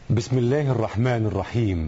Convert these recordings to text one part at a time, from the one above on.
بسم الله الرحمن الرحيم.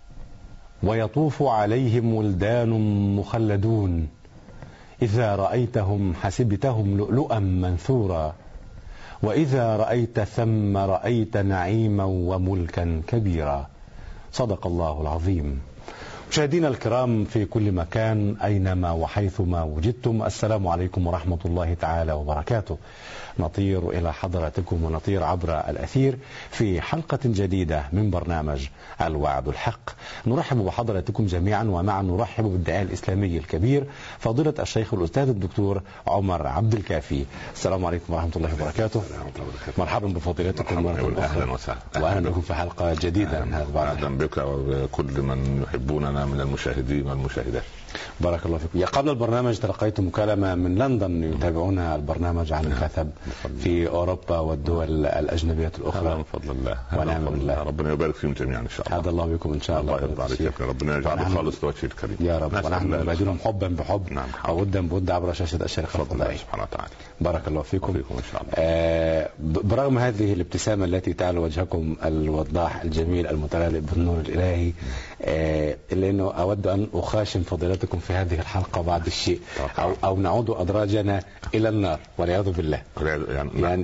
ويطوف عليهم ولدان مخلدون إذا رأيتهم حسبتهم لؤلؤا منثورا وإذا رأيت ثم رأيت نعيما وملكا كبيرا. صدق الله العظيم. مشاهدينا الكرام في كل مكان أينما وحيثما وجدتم، السلام عليكم ورحمة الله تعالى وبركاته. نطير إلى حضراتكم ونطير عبر الأثير في حلقة جديدة من برنامج الوعد الحق. نرحب بحضراتكم جميعا، ومعا نرحب بالداعية الإسلامي الكبير فضيلة الشيخ الأستاذ الدكتور عمر عبد الكافي. السلام عليكم ورحمة الله وبركاته. مرحبا بفضيلتكم أهلا وسهلا، وأهلا بكم في حلقة جديدة من هذا البرنامج. أهلا بك وكل من يحبوننا من المشاهدين والمشاهدات. بارك الله فيكم. قبل البرنامج تلقيت مكالمة من لندن يتابعون البرنامج عن الكثب في أوروبا والدول الأجنبية الأخرى. من فضل الله ونعم بالله. ربنا يبارك فيهم جميعا إن شاء الله. هذا الله بكم إن شاء الله. الله يرضى عليك، ربنا يجعله خالص لوجهه الكريم يا رب. ونحن نبادلهم حبا بحب وودا بود عبر شاشة الشركة الفضائية سبحانه وتعالى. بارك الله فيكم. إن شاء الله. برغم هذه الابتسامة التي تعلو وجهكم الوضاح الجميل المتلألئ بالنور الإلهي، إلا أنه أود أن أخاشم فضيلتكم في هذه الحلقة بعض الشيء أو نعود أدراجنا إلى النار والعياذ بالله. يعني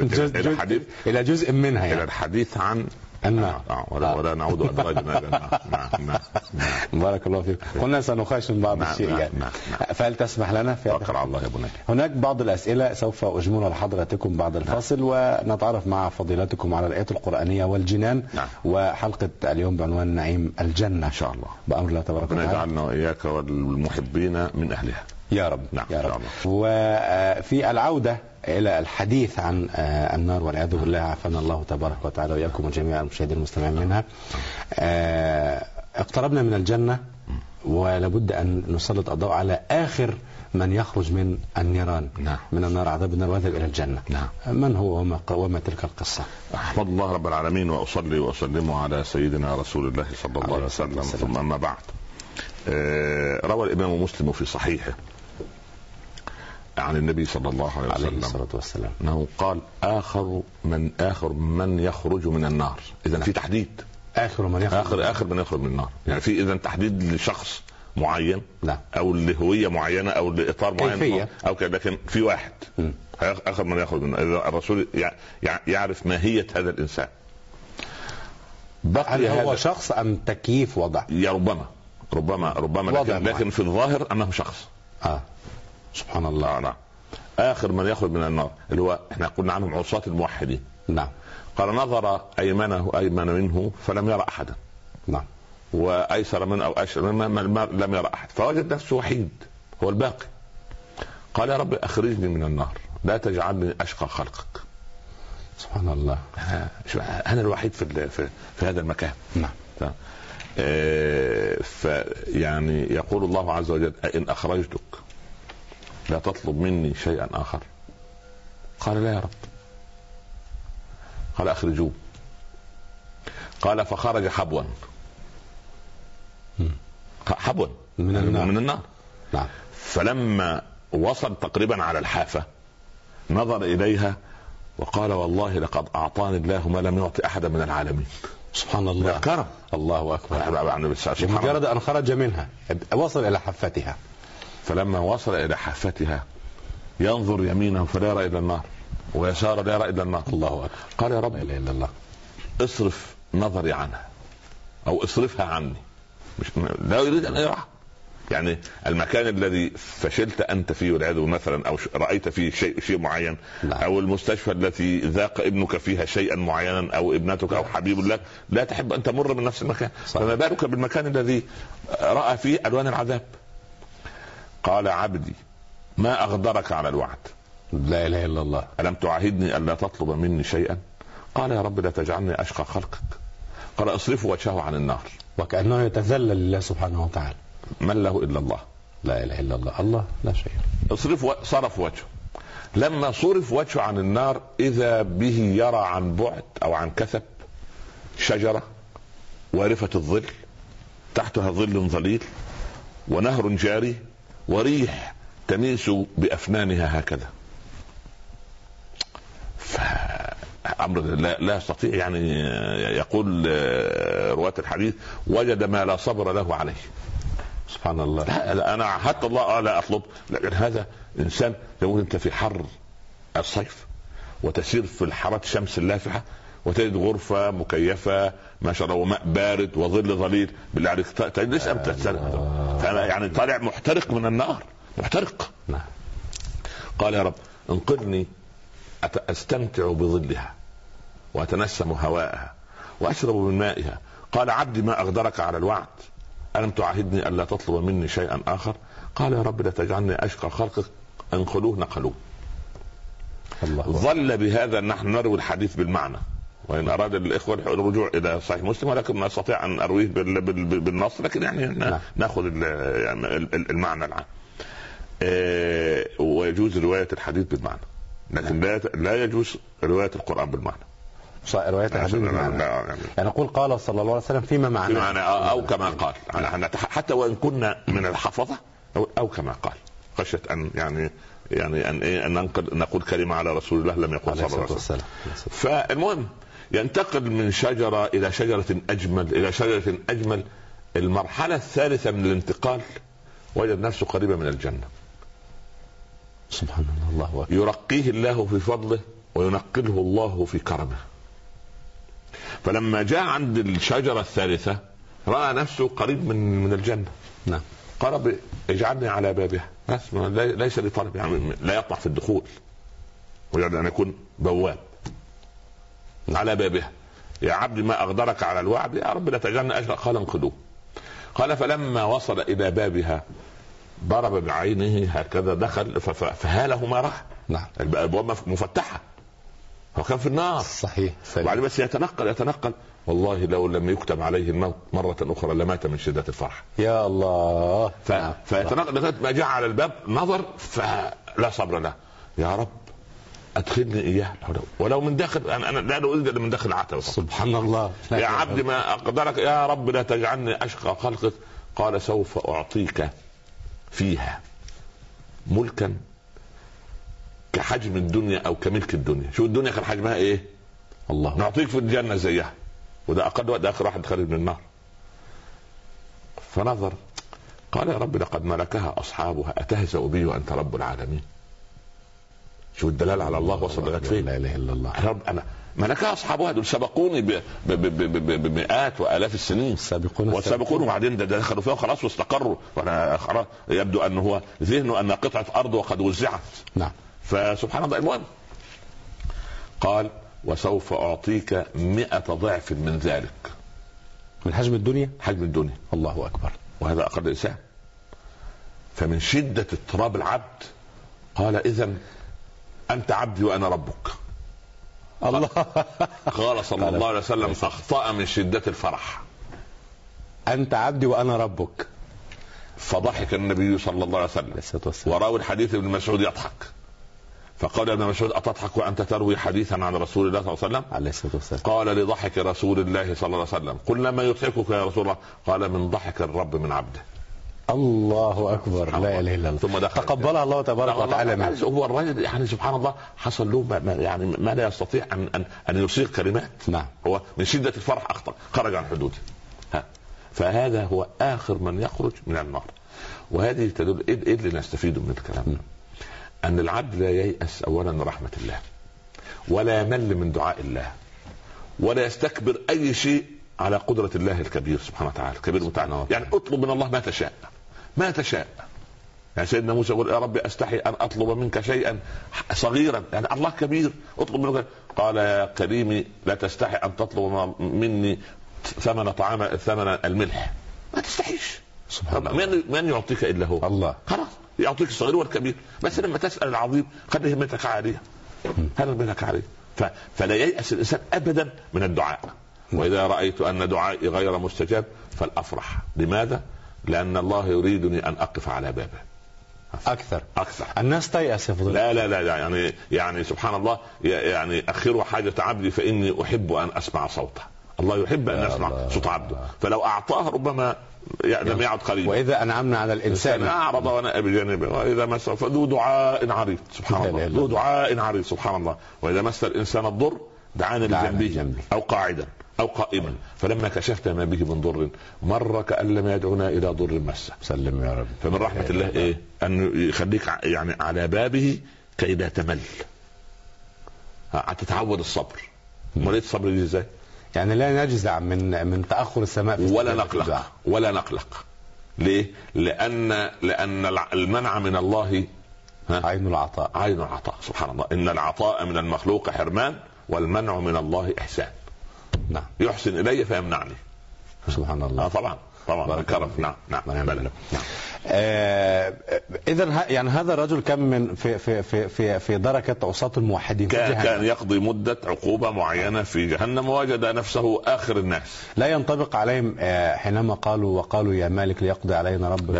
إلى جزء منها، إلى الحديث عن النار ولا نعود أدراجنا إلى النار. بارك الله فيك. قلنا سنخاشم بعض الشيء يعني. فهل تسمح لنا في توكل على الله يا بني. هناك بعض الأسئلة سوف أجملها لحضراتكم بعد الفاصل، ونتعرف مع فضيلتكم على الآيات القرآنية والجنان. وحلقة اليوم بعنوان نعيم الجنة إن شاء الله بأمر الله تبارك وتعالى. ربنا يجعلنا وإياك والمحبين من أهلها يا رب. يا رب. وفي العودة إلى الحديث عن النار والعياذ بالله، عافانا الله تبارك وتعالى وإياكم وجميع المشاهدين المستمعين منها. اقتربنا من الجنة، ولابد أن نسلط الضوء على آخر من يخرج من النيران، من النار، عذاب النار، ويذهب إلى الجنة. من هو وما تلك القصة؟ أحمد الله رب العالمين وأصلي وأسلم على سيدنا رسول الله صلى الله عليه وسلم. ثم أما بعد، روى الإمام مسلم في صحيحه عن النبي صلى الله عليه وسلم أنه قال آخر من يخرج من النار. إذن في تحديد آخر من يخرج من النار، يعني في إذن تحديد لشخص معين أو لهوية معينة أو لإطار معين أو كده، لكن في واحد آخر من يخرج من النار. الرسول يعرف ماهية هذا الإنسان. هل هو شخص أم تكييف وضع؟ يا ربما لكن في الظاهر أنه شخص. سبحان الله. نعم. آخر من يخرج من النار اللي هو احنا قلنا عنهم عصاة الموحدين. نعم. قال نظر أيمن منه فلم يرى أحدا. نعم. وأيسر منه أو أشر منه لم يرى أحد، فوجد نفسه وحيد هو الباقي. قال يا رب أخرجني من النار، لا تجعلني أشقى خلقك. سبحان الله. أنا الوحيد في هذا المكان. نعم. فيعني يقول الله عز وجل إن أخرجتك لا تطلب مني شيئا آخر. قال لا يا رب. قال أخرجوه. قال فخرج حبوا من النار. نعم. فلما وصل تقريبا على الحافة نظر إليها وقال والله لقد أعطاني الله ما لم يعطي أحدا من العالمين. سبحان الله. كرم. الله أكبر. مجرد أن خرج منها وصل إلى حفتها. فلما وصل إلى حافتها ينظر يمينه فلا يرى إلا النار ويسار لا يرى إلا النار. الله أكبر. قال يا رب لا إله إلا الله، اصرف نظري عنها أو اصرفها عني. لا يريد أن يرى، يعني المكان الذي فشلت أنت فيه والعياذ مثلا، أو رأيت فيه شيء معين، أو المستشفى التي ذاق ابنك فيها شيئا معينا أو ابنتك أو حبيب لك، لا تحب أن تمر من نفس المكان. فما بالك بالمكان الذي رأى فيه ألوان العذاب. قال عبدي ما أغدرك على الوعد. لا إله إلا الله. ألم تعاهدني ألا تطلب مني شيئا؟ قال يا رب لا تجعلني أشقى خلقك. قال اصرف وجهه عن النار، وكأنه يتذلل لله سبحانه وتعالى. من له إلا الله. لا إله إلا الله. الله لا شيء. صرف وجهه. لما صرف وجهه عن النار إذا به يرى عن بعد أو عن كثب شجرة وارفة الظل تحتها ظل ظليل ونهر جاري وريح تميس بأفنانها هكذا. امر لا يستطيع يعني. يقول رواة الحديث وجد ما لا صبر له عليه. سبحان الله. لا انا عهدت الله لا اطلب، لكن هذا انسان لو انت في حر الصيف وتسير في الحارات الشمس اللافحه وتجد غرفه مكيفه ما شاء الله وماء بارد وظل ظليل، بالله عليك ليش فانا يعني طالع محترق من النار، محترق. قال يا رب انقذني استمتع بظلها واتنسم هواءها واشرب من مائها. قال عبدي ما اغدرك على الوعد، ألم تعاهدني ألا تطلب مني شيئا آخر؟ قال يا رب لا تجعلني أشقى خلقك، انقلوه نقلوه. ظل بهذا نحن نروي الحديث بالمعنى، وإن أراد الإخوة الرجوع إلى صحيح مسلم، ولكن ما أستطيع أن أرويه بالنص، لكن يعني نأخذ المعنى العام. ويجوز رواية الحديث بالمعنى، لكن لا يجوز رواية القرآن بالمعنى. رواية الحديث بالمعنى يعني نقول قال صلى الله عليه وسلم فيما معناه أو كما قال، حتى وإن كنا من الحفظة أو كما قال، خشية أن أن نقول كلمة على رسول الله لم يقل صلى الله عليه وسلم. فالمهم ينتقل من شجرة إلى شجرة أجمل إلى شجرة أجمل. المرحلة الثالثة من الانتقال وجد نفسه قريبا من الجنة. سبحان الله. يرقيه الله في فضله وينقله الله في كرمه. فلما جاء عند الشجرة الثالثة رأى نفسه قريب من الجنة. نعم. قال رب اجعلني على بابها، بس ليس لي طلب، يعني لا يطمع في الدخول، ويريد أن يكون بواب على بابها. يا عبدي ما أغدرك على الوعد، يا رب لا تجعلني أشقى. قال انقذوه. قال فلما وصل إلى بابها ضرب بعينه هكذا، دخل فهاله ما رأى. نعم. الابواب مفتحه، هو كان في النار. صحيح. وبعد بس يتنقل والله لو لم يكتب عليه الموت مرة أخرى لمات من شدة الفرح. يا الله. فيتنقل لغاية ما جاء على الباب نظر فلا صبر له. يا رب أدخلني إياه ولو من داخل، أنا لا أريد من داخل العتبة. سبحان الله. يا عبد ما أقدرك، يا رب لا تجعلني أشقى خلقك. قال سوف أعطيك فيها ملكا كحجم الدنيا او كملك الدنيا. شو الدنيا كان حجمها ايه؟ الله. نعطيك في الجنه زيها، وده اقل وقت اخر واحد خارج من النار. فنظر قال يا رب لقد ملكها اصحابها اتهزأ بي وانت رب العالمين. شو الدلال على الله وصل لغايه فين؟ لا اله الا الله. يا رب انا ملكها اصحابها دول سبقوني بمئات والاف السنين، والسابقون وبعدين ده دخلوا فيها خلاص واستقروا، وانا خلاص يبدو انه هو ذهنه ان قطعه ارض وقد وزعت. نعم. فسبحان الله. المهم قال وسوف أعطيك 100 ضعف من ذلك، من حجم الدنيا. حجم الدنيا. الله أكبر. وهذا أقل إنسان. فمن شدة اضطراب العبد قال إذن أنت عبدي وأنا ربك. الله. قال صلى الله عليه وسلم أخطأ من شدة الفرح. أنت عبدي وأنا ربك. فضحك النبي صلى الله عليه وسلم، وراوي الحديث ابن مسعود يضحك، فقال ابن مسعود أتضحك وأنت تروي حديثا عن رسول الله صلى الله عليه وسلم؟ عليه الصلاة والسلام. قال لضحك رسول الله صلى الله عليه وسلم. قلنا ما يضحكك يا رسول الله؟ قال من ضحك الرب من عبده. الله أكبر. لا إله إلا الله. ثم دخل تقبلها الله تبارك وتعالى منه. هو الرجل يعني سبحان الله حصل له يعني ما لا يستطيع أن يصيغ كلمات. نعم. هو من شدة الفرح أخطأ، خرج عن حدوده. فهذا هو آخر من يخرج من النار. وهذه تدل إيه اللي نستفيده من الكلام؟ أن العبد لا ييأس أولا من رحمة الله، ولا يمل من دعاء الله، ولا يستكبر أي شيء على قدرة الله الكبير سبحانه وتعالى، الكبير المتعال. يعني اطلب من الله ما تشاء، ما تشاء. يعني سيدنا موسى يقول يا رب أستحي أن أطلب منك شيئا صغيرا، يعني الله كبير اطلب منك. قال يا كريمي لا تستحي أن تطلب مني ثمن الملح، ما تستحيش. سبحان الله. من يعطيك إلا هو الله. خلاص يعطيك الصغير والكبير، بس لما تسأل العظيم خلي همتك عالية، هل همتك عالية. فلا ييأس الإنسان أبدا من الدعاء. وإذا رأيت أن دعائي غير مستجاب فالأفرح. لماذا؟ لأن الله يريدني أن أقف على بابه أكثر. الناس تيأس. لا يعني سبحان الله. يعني أخروا حاجة عبدي فإني أحب أن أسمع صوته. الله يحب أن يسمع صوت عبده، فلو أعطاه ربما لم يعد قليلا. وإذا أنعمنا على الإنسان أعرض ونأى بجانبه، وإذا مس فذو دعاء عريض. سبحان الله. ذو دعاء عريض. سبحان الله. وإذا مس الإنسان الضر دعانا لجنبه أو قاعدا أو قائما، فلما كشفت ما به من ضر مر كأن لم يدعنا إلى ضر مسه. سلم يا رب. فمن رحمة الله إيه؟ أن يخليك يعني على بابه كي لا تمل، تتعود الصبر. مريت الصبر دي إزاي؟ يعني لا نجزع من تأخر السماء ولا نقلق. ليه؟ لأن المنع من الله عين العطاء. سبحان الله، إن العطاء من المخلوق حرمان والمنع من الله إحسان. نعم. يحسن إلي فيمنعني. سبحان الله. طبعا كرم. نعم. إذا يعني هذا الرجل كان من في دركة عصاة الموحدين، كان يقضي مدة عقوبة معينة في جهنم، ووجد نفسه آخر الناس. لا ينطبق عليهم حينما وقالوا يا مالك ليقضي علينا ربك.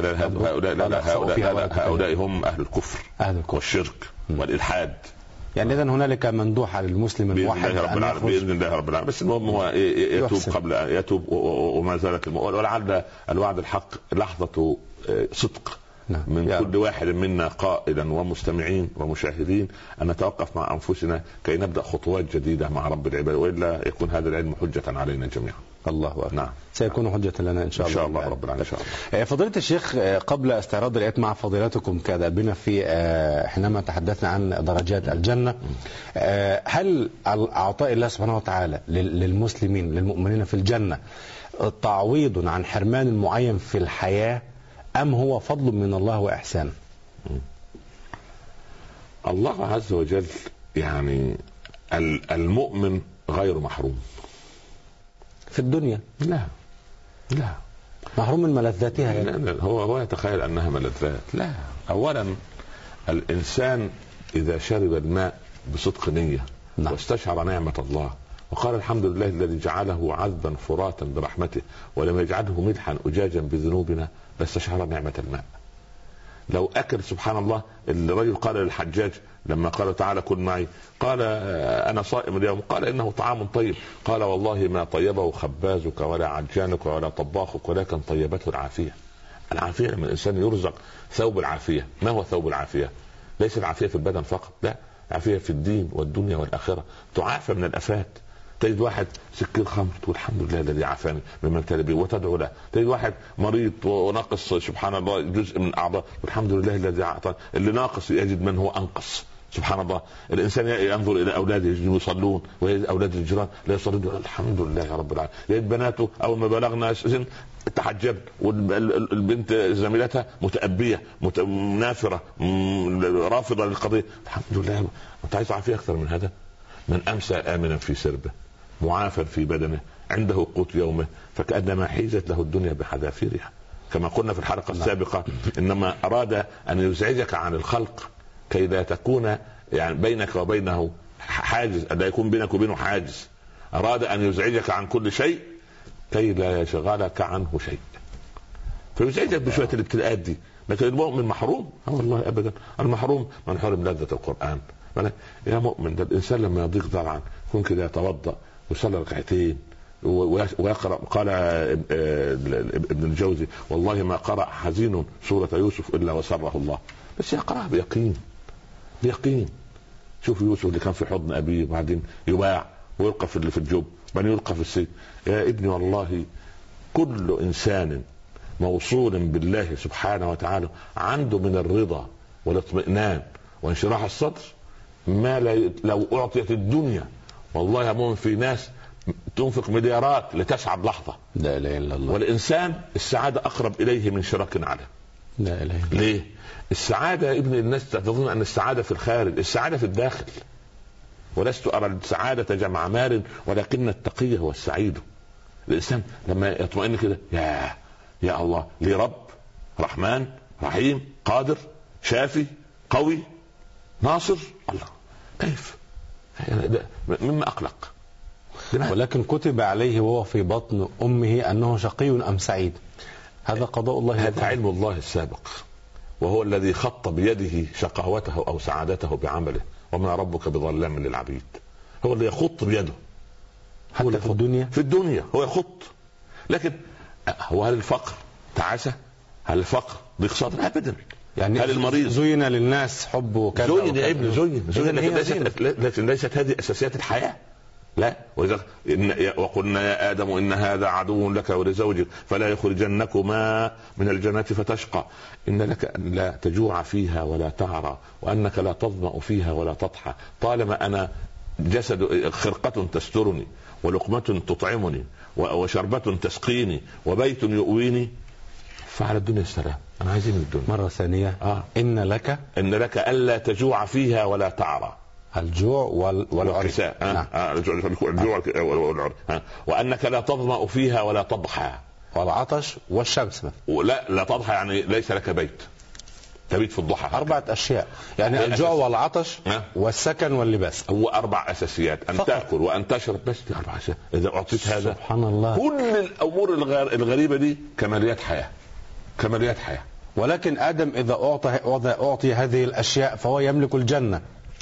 هؤلاء هم أهل الكفر والشرك والإلحاد. يعني إذن هنالك مندوحة للمسلم الموحد بإذن الله رب العالمين. بس المهم هو يتوب قبل يتوب، وما زالت ولعل الوعد الحق لحظة صدق من كل واحد منا قائلا ومستمعين ومشاهدين أن نتوقف مع أنفسنا كي نبدأ خطوات جديدة مع رب العباد، وإلا يكون هذا العلم حجة علينا جميعا. الله أكبر. نعم. سيكون حجة لنا إن شاء الله رب العالمين. إن شاء الله. فضيلة الشيخ، قبل استعراض الآيات مع فضيلتكم كأدبنا في حينما تحدثنا عن درجات الجنة، هل أعطاء الله سبحانه وتعالى للمسلمين للمؤمنين في الجنة تعويض عن حرمان معين في الحياة، أم هو فضل من الله وإحسان؟ الله عز وجل يعني المؤمن غير محروم في الدنيا. لا محروم من ملذاتها يعني. لا. هو يتخيل أنها ملذات. لا. أولا الإنسان إذا شرب الماء بصدق نية واستشعر نعمة الله وقال الحمد لله الذي جعله عذبا فراتا برحمته ولم يجعله ملحا أجاجا بذنوبنا، لاستشعر نعمة الماء. لو أكل سبحان الله، الرجل قال للحجاج لما قال تعالى كل معي، قال أنا صائم اليوم، قال إنه طعام طيب، قال والله ما طيبه خبازك ولا عجانك ولا طباخك ولكن طيبته العافية. العافية لما الإنسان يرزق ثوب العافية. ما هو ثوب العافية؟ ليس العافية في البدن فقط، لا، عافية في الدين والدنيا والآخرة. تعافى من الآفات. تجد واحد سكين خمر تقول الحمد لله الذي عافاني مما ابتلى به وتدعو له. تجد واحد مريض وناقص سبحان الله جزء من أعضاء، الحمد لله الذي أعطى. اللي ناقص يجد من هو أنقص. سبحان الله. الإنسان ينظر إلى أولاده يصلون ويجد أولاد الجيران لا يصلون، الحمد لله يا رب العالمين. يجد بناته أول ما بلغنا سن تحجب، والبنت زميلتها متأبية نافرة رافضة للقضية، الحمد لله. أنت عايز عافية أكثر من هذا؟ من أمسى آمنا في سربه معافى في بدنه عنده قوت يومه فكأنما حيزت له الدنيا بحذافيرها. كما قلنا في الحلقة السابقة، إنما أراد أن يزعجك عن الخلق كي لا تكون يعني بينك وبينه حاجز، لا يكون بينك وبينه حاجز. أراد أن يزعجك عن كل شيء كي لا يشغلك عنه شيء، فيزعجك بشوية الابتلاءات دي. لكن المؤمن محروم؟ والله أبدا. المحروم من حرم لذة القرآن. يا مؤمن، ده الإنسان لما يضيق ضرعا يكون كده يتوضأ ويصلي ركعتين ويقرأ. قال ابن الجوزي والله ما قرأ حزين سورة يوسف إلا وسره الله، بس يقرأ بيقين. شوف يوسف اللي كان في حضن أبيه وبعدين يباع ويلقى في الجب بعدين يلقى في السجن. يا ابني والله كل إنسان موصول بالله سبحانه وتعالى عنده من الرضا والاطمئنان وانشراح الصدر ما لو أعطيت الدنيا. والله يا مؤمن في ناس تنفق مليارات لتسعد لحظة. لا إله إلا الله. والإنسان السعادة أقرب إليه من شراك عليه. لا إله إلا الله. ليه؟ السعادة يا ابن الناس تظن أن السعادة في الخارج، السعادة في الداخل. ولست أرى السعادة جمع مال ولكن التقي هو السعيد. الإنسان لما يطمئن كده يا الله لي رب رحمن رحيم قادر شافي قوي ناصر، الله كيف مما أقلق. ولكن كتب عليه وهو في بطن أمه أنه شقي أم سعيد. هذا قضاء الله، هذا علم الله السابق، وهو الذي خط بيده شقاوته أو سعادته بعمله. وما ربك بظلام للعبيد. هو اللي يخط بيده حتى في الدنيا هو يخط. لكن هو هل الفقر تعاسة؟ هل الفقر ضيق صدر؟ أبدا. يعني هل المريض زين للناس حبه كذا زين يا ابن زين لكن ليست هذه أساسيات الحياة. لا. وقلنا يا آدم إن هذا عدو لك ولزوجك فلا يخرجنكما من الجنة فتشقى إن لك أن لا تجوع فيها ولا تعرى وأنك لا تظمأ فيها ولا تضحى طالما أنا جسد خرقة تسترني ولقمة تطعمني وشربة تسقيني وبيت يؤويني فعلى الدنيا السلام. أنا عايز من الدنيا. مرة ثانية إن لك ألا تجوع فيها ولا تعرى. الجوع والعرساء. الجوع والعرس. وأنك لا تظمأ فيها ولا تضحى. والعطش والشمس. لا تضحى يعني ليس لك بيت تبيت في الضحى. 4 أشياء يعني الجوع والعطش والسكن واللباس. هو 4 أساسيات. أن تأكل وأن تشرب بس 4 أشياء. إذا أعطيت هذا سبحان الله كل الأمور الغريبة دي كماليات حياة. كماليات حياة. ولكن آدم إذا أعطي هذه الأشياء فهو يملك الجنة.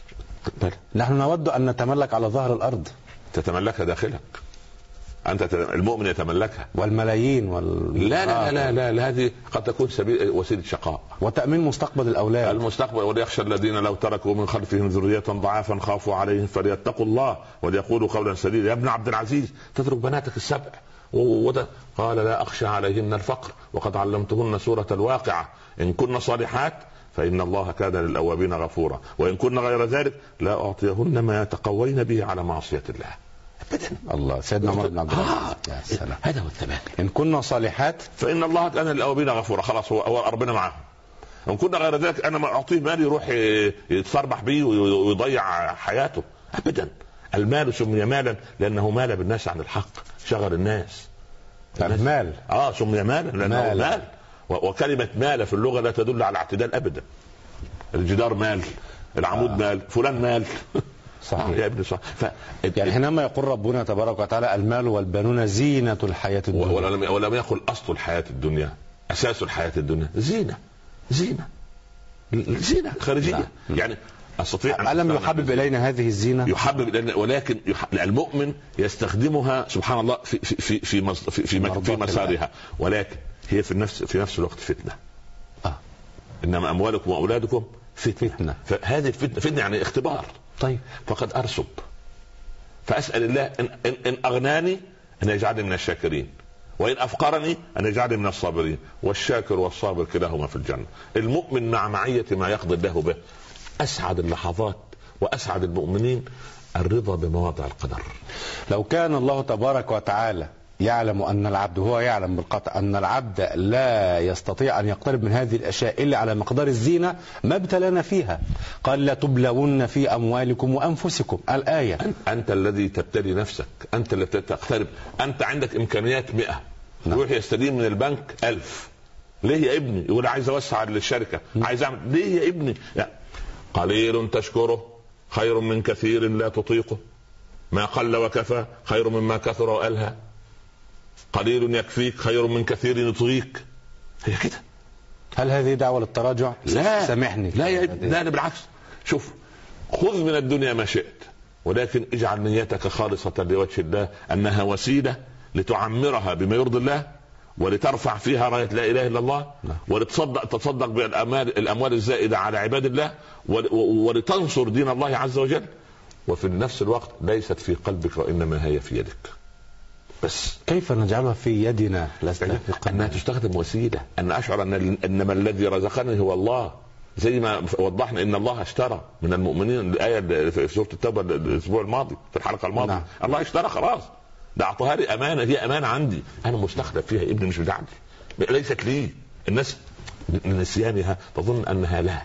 نحن نود أن نتملك على ظهر الأرض. تتملكها داخلك أنت. المؤمن يتملكها. والملايين لا لا لا لا, لا. هذه قد تكون وسيلة شقاء وتأمين مستقبل الأولاد. المستقبل. وليخشى الذين لو تركوا من خلفهم ذرية ضعافا خافوا عليهم فليتقوا الله وليقولوا قولا سديدا. يا ابن عبد العزيز تترك بناتك السبع قال لا أخشى عليهن الفقر وقد علمتهن سورة الواقعة إن كن صالحات فإن الله كان للأوابين غفورا وإن كن غير ذلك لا أعطيهن ما يتقوين به على معصية الله أبدا. الله. سيدنا عمر بن عبد العزيز. هذا هو الثبات. إن كنا صالحات فإن الله كان للأوابين غفورا. خلاص هو ربنا معهم. إن كنا غير ذلك أنا ما أعطيه مال يروح يتصربح به ويضيع حياته أبدا. المال سمي مالا لأنه مال بالناس عن الحق شغل الناس. المال سمي مالا لأنه مال. وكلمة مال في اللغة لا تدل على اعتدال أبدا. الجدار مال العمود مال فلان مال. صحيح يا ابني صح. يعني حينما يقول ربنا تبارك وتعالى المال والبنون زينة الحياة الدنيا ولم يقل أصل الحياة الدنيا أساس الحياة الدنيا. زينة خارجية. يعني أستطيع ألم يحبب إلينا هذه الزينة؟ يحبب إلينا ولكن المؤمن يستخدمها سبحان الله في مسارها ولكن هي في نفس الوقت فتنة. إنما أموالكم وأولادكم فتنة. فهذه فتنة يعني اختبار. طيب فقد أرسب فأسأل الله إن أغناني أن يجعلني من الشاكرين وإن أفقرني أن يجعلني من الصابرين والشاكر والصابر كلاهما في الجنة. المؤمن مع معية ما يقضي الله به. أسعد اللحظات وأسعد المؤمنين الرضا بمواضع القدر. لو كان الله تبارك وتعالى يعلم أن العبد هو يعلم بالقطع أن العبد لا يستطيع أن يقترب من هذه الأشياء إلا على مقدار الزينة ما ابتلانا فيها. قال لا تبلون في أموالكم وأنفسكم الآية. أنت الذي تبتلي نفسك. أنت الذي تقترب. أنت عندك إمكانيات 100 يروح يستدين من البنك 1000. ليه يا ابني؟ يقول عايز أوسع للشركة عايز أعمل. ليه يا ابني؟ يعني قليل تشكره خير من كثير لا تطيقه ما قل وكفى خير مما كثر وألهى قليل يكفيك خير من كثير يطغيك. هي كده. هل هذه دعوة للتراجع؟ لا سامحني. لا يا ابني. لا بالعكس. شوف خذ من الدنيا ما شئت ولكن اجعل نيتك خالصة لوجه الله أنها وسيلة لتعمرها بما يرضي الله ولترفع فيها راية لا إله إلا الله تصدق بالأموال الزائدة على عباد الله ولتنصر دين الله عز وجل. وفي نفس الوقت ليست في قلبك وإنما هي في يدك بس. كيف نجعلها في يدنا؟ أنها تستخدم وسيلة أن أشعر أنما الذي رزقني هو الله. زي ما وضحنا إن الله اشترى من المؤمنين. الآية في سورة التوبة الأسبوع الماضي في الحلقة الماضية. نعم. الله اشترى خلاص. ده أعطاها لي أمانة. هي أمانة عندي أنا مستخدم فيها. ابني مش بتاعتي ليست لي. الناس نسيانها تظن أنها لا.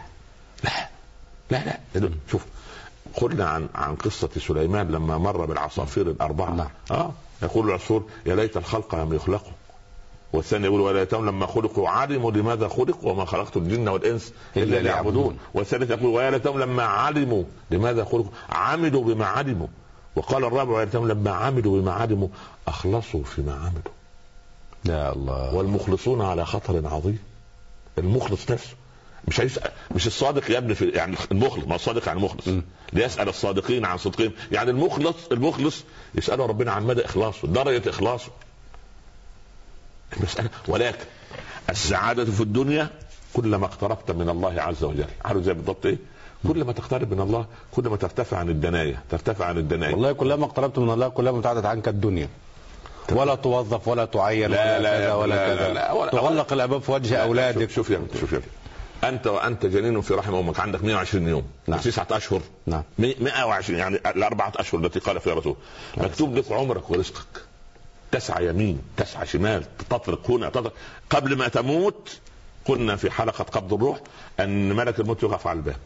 شوف قلنا عن قصة سليمان لما مر بالعصافير 4. نعم. يقول العصفور يا ليت الخلق لم يخلقوا. والثاني يقول ولا ليتهم لما خلقوا علموا لماذا خلقوا وما خلقت الجن والإنس إلا ليعبدون. والثالث يقول ويا ليتهم لما علموا لماذا خلقوا عملوا بما علموا. وقال الرابع ويا ليتهم لما عملوا بما علموا أخلصوا فيما عملوا. يا الله. والمخلصون على خطر عظيم. المخلص نفسه مش الصادق يا ابني يعني المخلص ما الصادق عن المخلص. ليسأل الصادقين عن صدقهم. يعني المخلص يسأله ربنا عن مدى إخلاصه درجة إخلاصه المسألة. ولكن السعادة في الدنيا كلما اقتربت من الله عز وجل. عارف زي بالضبط ايه؟ كل ما تقترب من الله كل ما ترتفع عن الدناية، ترتفع عن الدناية. والله كلما اقتربت من الله كلما ابتعدت عنك الدنيا، ولا توظف ولا تعين لا ولا كذا ولا كذا، تغلق الابواب في وجه اولادك. شوف يا انت جنين في رحم امك، عندك 120 يوم، نعم. 9 اشهر، نعم. 120 يعني الاربعه اشهر التي قال فيها الرسول، مكتوب لك عمرك ورزقك، تسعى يمين تسعى شمال، تطرق هنا تطرق. قبل ما تموت قلنا في حلقه قبض الروح ان ملك الموت يقف على الباب،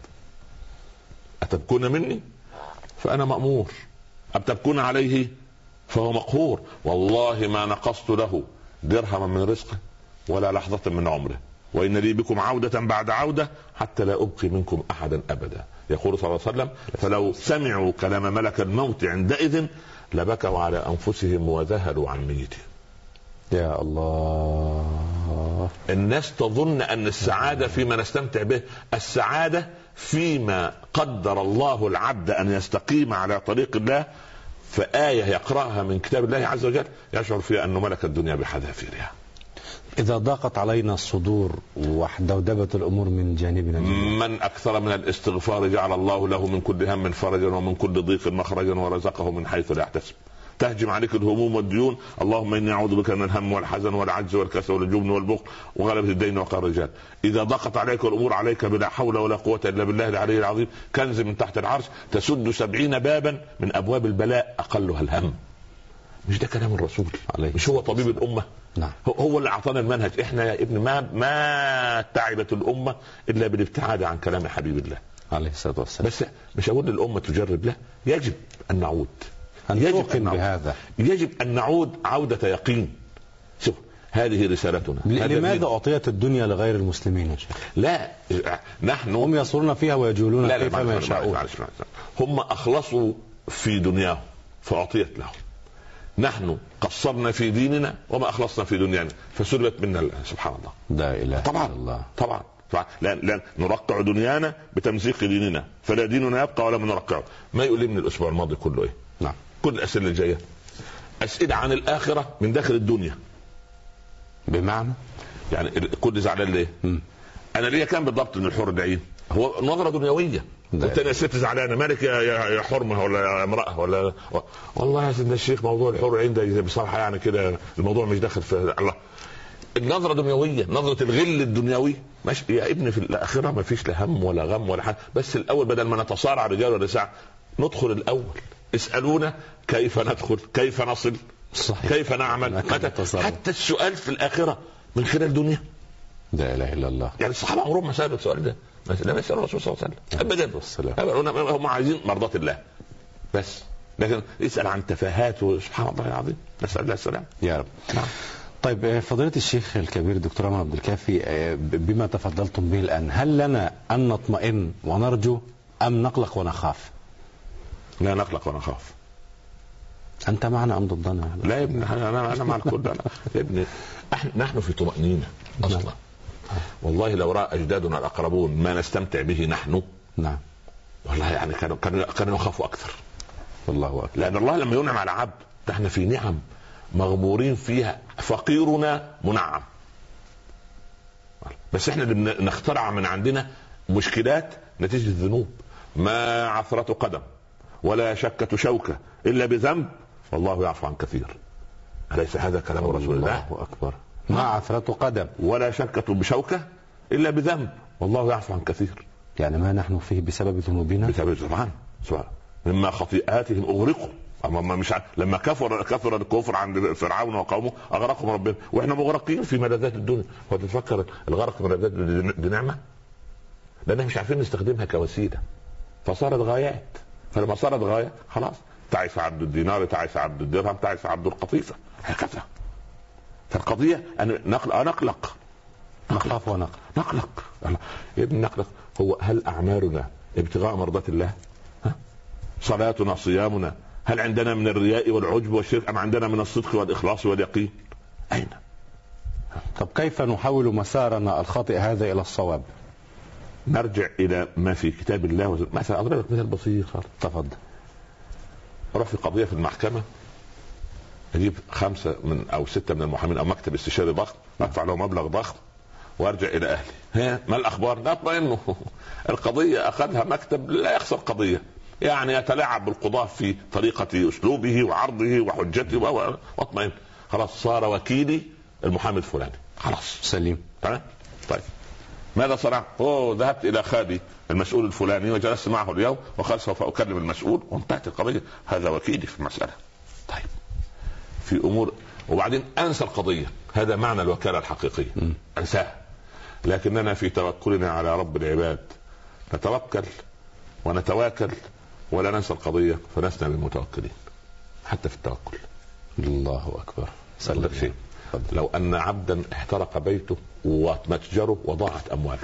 أتبكون مني فأنا مأمور، أم تبكون عليه فهو مقهور. والله ما نقصت له درهما من رزقه ولا لحظة من عمره، وإن لي بكم عودة بعد عودة حتى لا أبقي منكم أحدا أبدا. يقول صلى الله عليه وسلم: فلو سمعوا كلام ملك الموت عندئذ لبكوا على أنفسهم وذهلوا عن ميته. يا الله. الناس تظن أن السعادة فيما نستمتع به، السعادة فيما قدر الله العبد أن يستقيم على طريق الله، فآية يقرأها من كتاب الله عز وجل يشعر فيها أنه ملك الدنيا بحذافيرها. إذا ضاقت علينا الصدور ودبت الأمور من جانبنا من أكثر من الاستغفار جعل الله له من كل هم فرجا ومن كل ضيق مخرجا ورزقه من حيث لا يحتسب. تهجم عليك الهموم والديون، اللهم إني أعوذ بك من الهم والحزن والعجز والكسل والجبن والبخل وغلبة الدين وقهر الرجال. إذا ضاقت عليك الأمور عليك بلا حول ولا قوة إلا بالله العلي العظيم كنز من تحت العرش تسد 70 بابا من أبواب البلاء أقلها الهم. مش ده كلام الرسول؟ مش هو طبيب الأمة؟ نعم. هو اللي أعطانا المنهج. إحنا يا ابن ما تعبت الأمة إلا بالابتعاد عن كلام حبيب الله عليه الصلاة والسلام. بس مش أقول للأمة تجرب، لا، يجب أن نعود، يجب أن نعود عودة يقين. شوف هذه رسالتنا. لماذا أعطيت الدنيا لغير المسلمين يا شيخ؟ لا، نحن هم يصرون فيها ويجولون كيفما يشاءون. هم أخلصوا في دنياهم فأعطيت لهم. نحن قصرنا في ديننا وما أخلصنا في دنيانا فسلبت منا. سبحان الله. لا إله إلا الله. طبعا لا نرقع دنيانا بتمزيق ديننا، فلا ديننا يبقى ولا نرقعه. ما يقول لي من الأسبوع الماضي كله إيه؟ نعم. كل الأسئلة الجاية أسئلة عن الآخرة من داخل الدنيا. بمعنى يعني كل زعلان ليه؟ أنا ليه كان بالضبط من الحور العين هو نظرة دنيوية، والتانية الست زعلانة مالك يا حرمة ولا يا امرأة ولا. والله يا سيدنا الشيخ موضوع الحور العين ده بصراحة يعني كده الموضوع مش داخل في الله. النظرة دنيوية، نظرة الغل الدنيوي. ماشي يا ابني، في الآخرة ما فيش لا هم ولا غم ولا حاجة. بس الأول بدل ما نتصارع رجال ونساء ندخل الأول. اسألونا كيف ندخل، كيف نصل، صحيح. كيف نعمل، حتى السؤال في الآخرة من خلال الدنيا. لا إله إلا الله. يعني الصحابة عمرهم ما سألوا السؤال ده، لم يسأل الرسول صلى الله عليه وسلم أبدا. هم عايزين مرضات الله بس، لكن يسأل عن تفاهات. سبحان الله العظيم، نسأل الله السلام يا رب. نعم. طيب فضيلة الشيخ الكبير دكتور عمر عبد الكافي، بما تفضلتم به الآن، هل لنا أن نطمئن ونرجو أم نقلق ونخاف؟ لا نقلق ونخاف. أنت معنا أم ضدنا؟ لا يا ابني، أنا مع الكل. يا ابني نحن في طمأنينة أصلا. والله لو رأى أجدادنا الأقربون ما نستمتع به نحن، نعم والله يعني كانوا يخافوا أكثر. والله أكبر. لأن الله لما ينعم على عبد، نحن في نعم مغمورين فيها، فقيرنا منعم، بس احنا اللي نخترع من عندنا مشكلات نتيجة الذنوب. ما عثرة قدم ولا شكة شوكة إلا بذنب والله يعفو عن كثير. أليس هذا كلام رسول الله؟ الله أكبر. ما عثرة قدم ولا شكة بشوكة إلا بذنب والله يعفو عن كثير. يعني ما نحن فيه بسبب ذنوبنا، بسبب سبحان مما خطيئاتهم أغرقوا. أما مش لما كفر الكفر عند فرعون وقومه أغرقهم ربنا، وإحنا مغرقين في ملذات الدنيا. وتتفكر الغرق في ملذات دي نعمة؟ لأننا مش عارفين نستخدمها كوسيلة، فصارت غايات. فلما صارت غاية خلاص، تعس عبد الدينار، تعس عبد الدرهم، تعس عبد القطيفة، هكذا. فالقضية أن نقلق، نخاف نقلق. يا ابن نقلق. هو هل أعمالنا ابتغاء مرضات الله؟ صلاتنا، صيامنا، هل عندنا من الرياء والعجب والشرك أم عندنا من الصدق والإخلاص واليقين؟ أين؟ طب كيف نحول مسارنا الخاطئ هذا إلى الصواب؟ نرجع إلى ما في كتاب الله. مثلا أضرب لك مثال بسيط. تفضل. أروح في قضية في المحكمة، أجيب 5 أو 6 من المحامين أو مكتب استشاري ضخم، أدفع له مبلغ ضخم، وارجع الى اهلي. ها ما الاخبار؟ لا اطمئنوا القضيه اخذها مكتب لا يخسر قضيه، يعني يتلاعب بالقضاة في طريقة اسلوبه وعرضه وحجته واطمئن. خلاص صار وكيلي المحامي الفلاني، خلاص سليم. تمام. طيب ماذا صنع؟ ذهبت الى خالي المسؤول الفلاني وجلست معه اليوم وقال سوف اكلم المسؤول وانتهت القضيه، هذا وكيلي في المساله. طيب في امور وبعدين انسى القضيه، هذا معنى الوكاله الحقيقيه، انساها. لكننا في توكلنا على رب العباد نتوكل ونتواكل ولا ننسى القضيه، فلسنا بالمتوكلين حتى في التوكل. الله اكبر. سلم شيء. لو ان عبدا احترق بيته ومتجره وضاعت امواله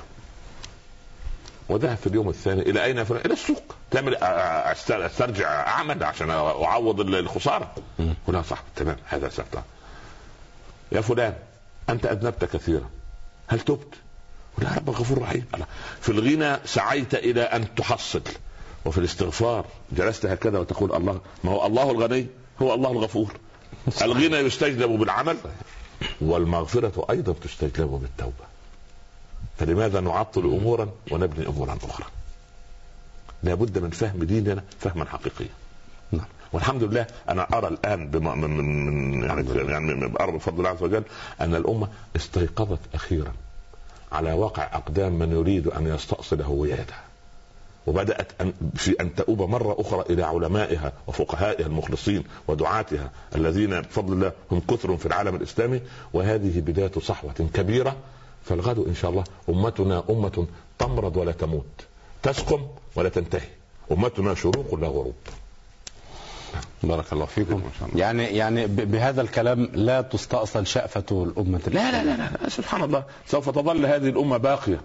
وذهب في اليوم الثاني الى اين؟ الى السوق، تعمل استرجع اعمل عشان اعوض الخساره. ولا صح تمام هذا سبب. يا فلان انت اذنبت كثيرا، هل تبت؟ ولا رب الغفور رحيم. في الغنى سعيت الى ان تحصل، وفي الاستغفار جلست هكذا وتقول الله، ما هو الله الغني هو الله الغفور. الغنى يستجلب بالعمل والمغفرة ايضا تستجلب بالتوبة. فلماذا نعطل امورا ونبني امورا اخرى؟ لابد من فهم ديننا فهما حقيقيا. والحمد لله انا ارى الان يعني ارى بفضل الله عز وجل ان الامه استيقظت اخيرا على واقع اقدام من يريد ان يستأصل هويتها، وبدأت أن تؤوب مرة أخرى إلى علمائها وفقهائها المخلصين ودعاتها الذين بفضل الله هم كثر في العالم الإسلامي. وهذه بداية صحوة كبيرة. فالغد إن شاء الله أمتنا أمة تمرض ولا تموت، تسقم ولا تنتهي، أمتنا شروق لا غروب. بارك الله فيكم. يعني بهذا الكلام لا تستأصل شأفة الأمة. لا لا لا لا سبحان الله، سوف تظل هذه الأمة باقية،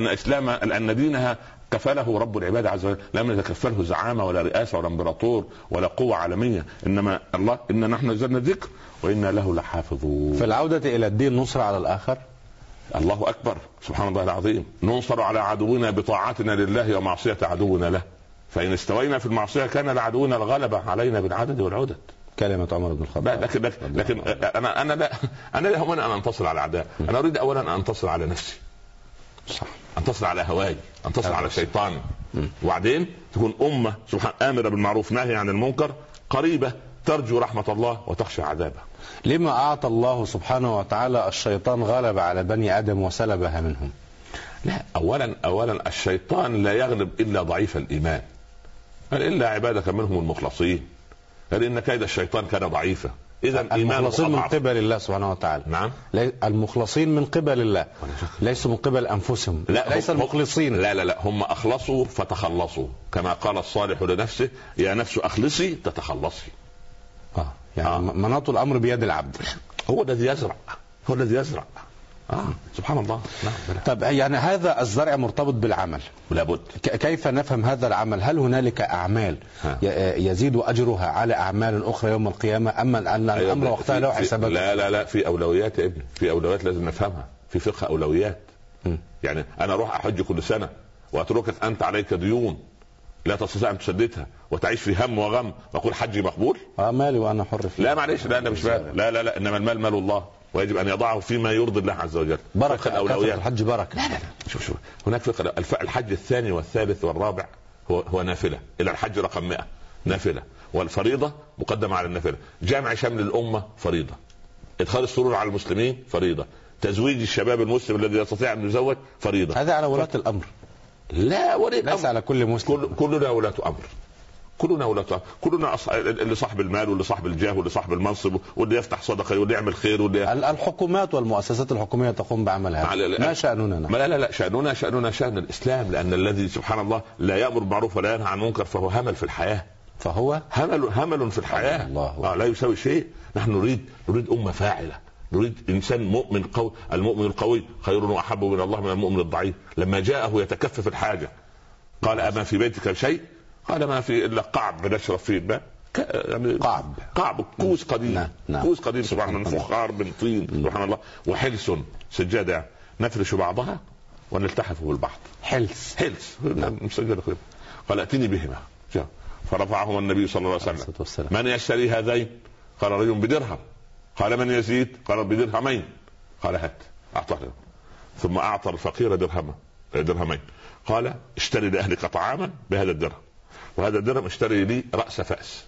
لأن دينها كفله رب العباد عز وجل، لم يتكفله زعامة ولا رئاسة ولا امبراطور ولا قوة عالمية، إنما الله إن نحن نزلنا الذكر وإنا له لحافظون. فالعودة إلى الدين نصر على الآخر. الله أكبر سبحان الله العظيم. ننصر على عدونا بطاعتنا لله ومعصية عدونا له، فإن استوينا في المعصية كان لعدونا الغلبة علينا بالعدد والعدد. كلمة عمر بن الخطاب. لكن أنا لا هم أن أنتصر على أعداء، أنا أريد أولا أن أنتصر على نفسي، صح، انتصر على هواي، انتصر على شيطان، وبعدين تكون أمة سبحان آمرة بالمعروف ناهية عن المنكر، قريبة ترجو رحمة الله وتخشى عذابه. لما أعطى الله سبحانه وتعالى الشيطان غلب على بني آدم وسلبها منهم؟ لا، أولا الشيطان لا يغلب إلا ضعيف الإيمان، إلا عبادك منهم المخلصين، لأن كيد الشيطان كان ضعيفا. إذا المخلصين من قبل الله سبحانه وتعالى. نعم، المخلصين من قبل الله، ليسوا من قبل أنفسهم. لا، ليس المخلصين. لا هم أخلصوا فتخلصوا، كما قال الصالح لنفسه يا نفس أخلصي تتخلصي. يعني مناط الأمر بيد العبد. هو الذي يزرع. سبحان الله. طب يعني هذا الزرع مرتبط بالعمل، لابد. كيف نفهم هذا العمل؟ هل هنالك أعمال يزيد أجرها على أعمال أخرى يوم القيامة، أما أن الأمر وقتها له حسابات؟ لا في أولويات يا ابني، في أولويات لازم نفهمها، في فقه أولويات. يعني أنا أروح أحج كل سنة وأتركك أنت عليك ديون لا تستطيع أن تسددها وتعيش في هم وغم وأقول حجي مقبول؟ مالي وأنا حر فيه. لا معلش، لا مش مال، لا إنما المال مال الله، ويجب ان يضعه فيما يرضي الله عز وجل. بركه الاولويات، الحج بركه. لا شوف هناك فقه. الحج الثاني والثالث والرابع هو نافله، الى الحج رقم 100 نافله، والفريضه مقدمه على النافله. جمع شمل الامه فريضه، ادخال السرور على المسلمين فريضه، تزويج الشباب المسلم الذي يستطيع ان يزوج فريضه. هذا على ولاة الامر. لا ولي الامر ليس على كل مسلم. كلنا ولاة امر، كلنا اللي صاحب المال واللي صاحب الجاه واللي صاحب المنصب واللي يفتح صدقه واللي يعمل خير واللي الحكومات والمؤسسات الحكوميه تقوم بعمل هذا. ما شأننا؟ لا شأننا شأن الإسلام، لأن الذي سبحان الله لا يأمر بالمعروف ولا ينهى عن المنكر فهو همل في الحياة، فهو همل في الحياة. لا يساوي شيء. نحن نريد أمة فاعلة، نريد إنسان مؤمن قوي. المؤمن القوي خير وأحب من الله من المؤمن الضعيف. لما جاءه يتكفف الحاجة قال أما في بيتك شيء؟ قال ما في الا قعب بنشرب فيه الماء، يعني قعب كوز قديم. نعم. كوز قديم سبحان الله، فخار من طين سبحان الله، وحلس سجاده نفرش بعضها ونلتحف بالبعض. حلس مسجل. قال اتني بهما، فرفعهما النبي صلى الله عليه وسلم. من يشتري هذين؟ قال رجل بدرهم. قال من يزيد؟ قال بدرهمين. قال هات، اعطاه. ثم اعطى الفقير درهمين، قال اشتري لاهلك طعاما بهذا الدرهم، وهذا الدرهم اشتري لي راس فأس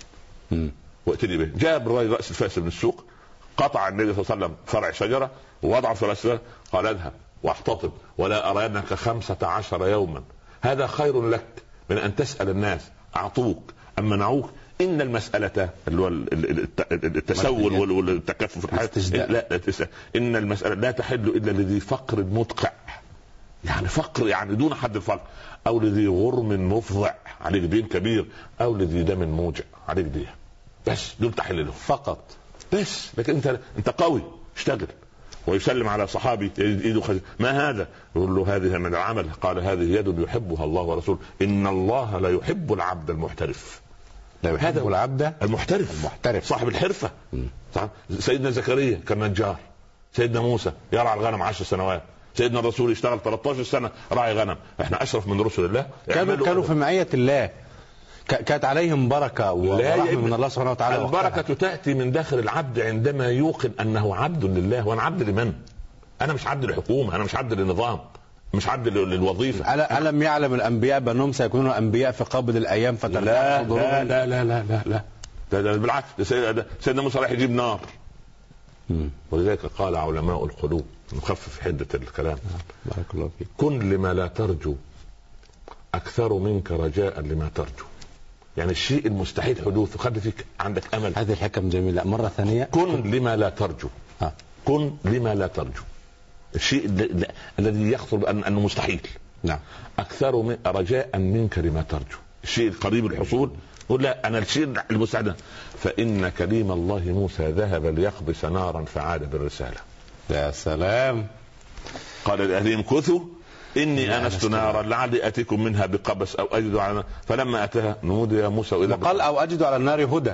واتني به. جاب الرجل راس الفأس من السوق، قطع النبي صلى الله عليه وسلم فرع شجره ووضعه في راس، قال اذهب واحتطب ولا ارينك 15 يوما، هذا خير لك من ان تسال الناس اعطوك ام منعوك. ان المساله اللي هو التسول والتكفف في الحياه، لا ان المساله لا تحل الا لذي فقر مدقع، يعني فقر يعني دون حد الفقر، او لذي غرم مفضع عليك دين كبير، او لذي دم موجع عليك دين، بس دول تحل له فقط. بس لكن انت قوي اشتغل. ويسلم على صحابي ايده ما هذا؟ يقول له هذه من العمل، قال هذه يد يحبها الله ورسوله، ان الله لا يحب العبد المحترف. لا يحب العبد المحترف صاحب الحرفة. سيدنا زكريا كان نجار، سيدنا موسى يرعى الغنم 10 سنوات، سيدنا الرسول يشتغل 13 سنة راعي غنم. احنا اشرف من رسل الله، كانوا في معية الله، كانت عليهم بركة ورحمة من الله سبحانه وتعالى. البركة تأتي من داخل العبد عندما يوقن أنه عبد لله. وأنا عبد لمن؟ أنا مش عبد للحكومة، أنا مش عبد للنظام، مش عبد للوظيفة. ألم يعلم الأنبياء بأنهم سيكونون أنبياء في قبل الأيام فترجع؟ لا لا لا لا لا لا, لا. ده بالعكس، سيدنا موسى راح يجيب نار. ولذلك قال علماء القلوب، نخفف حدة الكلام، بارك الله فيك، كن لما لا ترجو أكثر منك رجاء لما ترجو. يعني الشيء المستحيل حدوثه خلي فيك عندك امل. هذه الحكم جميله. مره ثانيه، كن لما لا ترجو. كن لما لا ترجو، الشيء الذي يخطر انه مستحيل. نعم. اكثر من رجاء منك لما ترجو، الشيء القريب الحصول قل لا انا الشيء المستعد. فان كليم الله موسى ذهب ليقبس نارا فعاد بالرساله. يا سلام. قال لاهلهم كثوا إني أنست نارا لعلي أتيكم منها بقبس أو أجد على، فلما أتاها نودي يا موسى إلى قال أو أجد على النار هدى.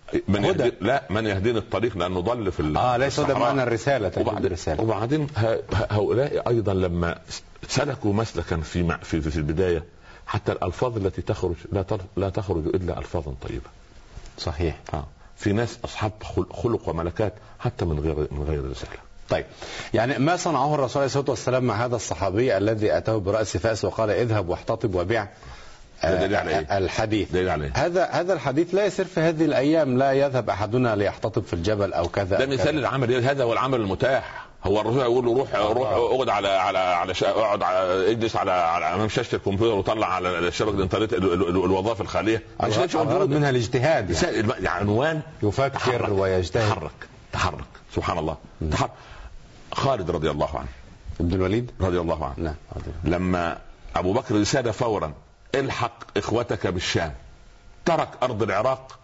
من يهدين الطريق لأنه ضل في ليس هذا معنى الرسالة. وبعدين هؤلاء أيضا لما سلكوا مسلكا في البداية، حتى الألفاظ التي تخرج لا تخرج إلا ألفاظا طيبة. صحيح. في ناس أصحاب خلق وملكات حتى من غير رسالة. طيب، يعني ما صنعه الرسول عليه الصلاة والسلام مع هذا الصحابي الذي أتاه برأس فأس وقال اذهب واحتطب وبيع الحديث؟ هذا الحديث لا يصير في هذه الأيام. لا يذهب أحدنا ليحتطب في الجبل أو كذا. ده مثال العمل، هذا هو العمل المتاح. هو الرسول يقول له روح اقعد اقعد اجلس على امام شاشه الكمبيوتر وطلع على شبكه الانترنت الوظائف الخاليه الغرض منها الاجتهاد، يعني عنوان يفكر ويجتهد. تحرك سبحان الله. خالد رضي الله عنه، ابن الوليد رضي الله عنه، نعم، لما ابو بكر رساله فورا الحق اخوتك بالشام، ترك ارض العراق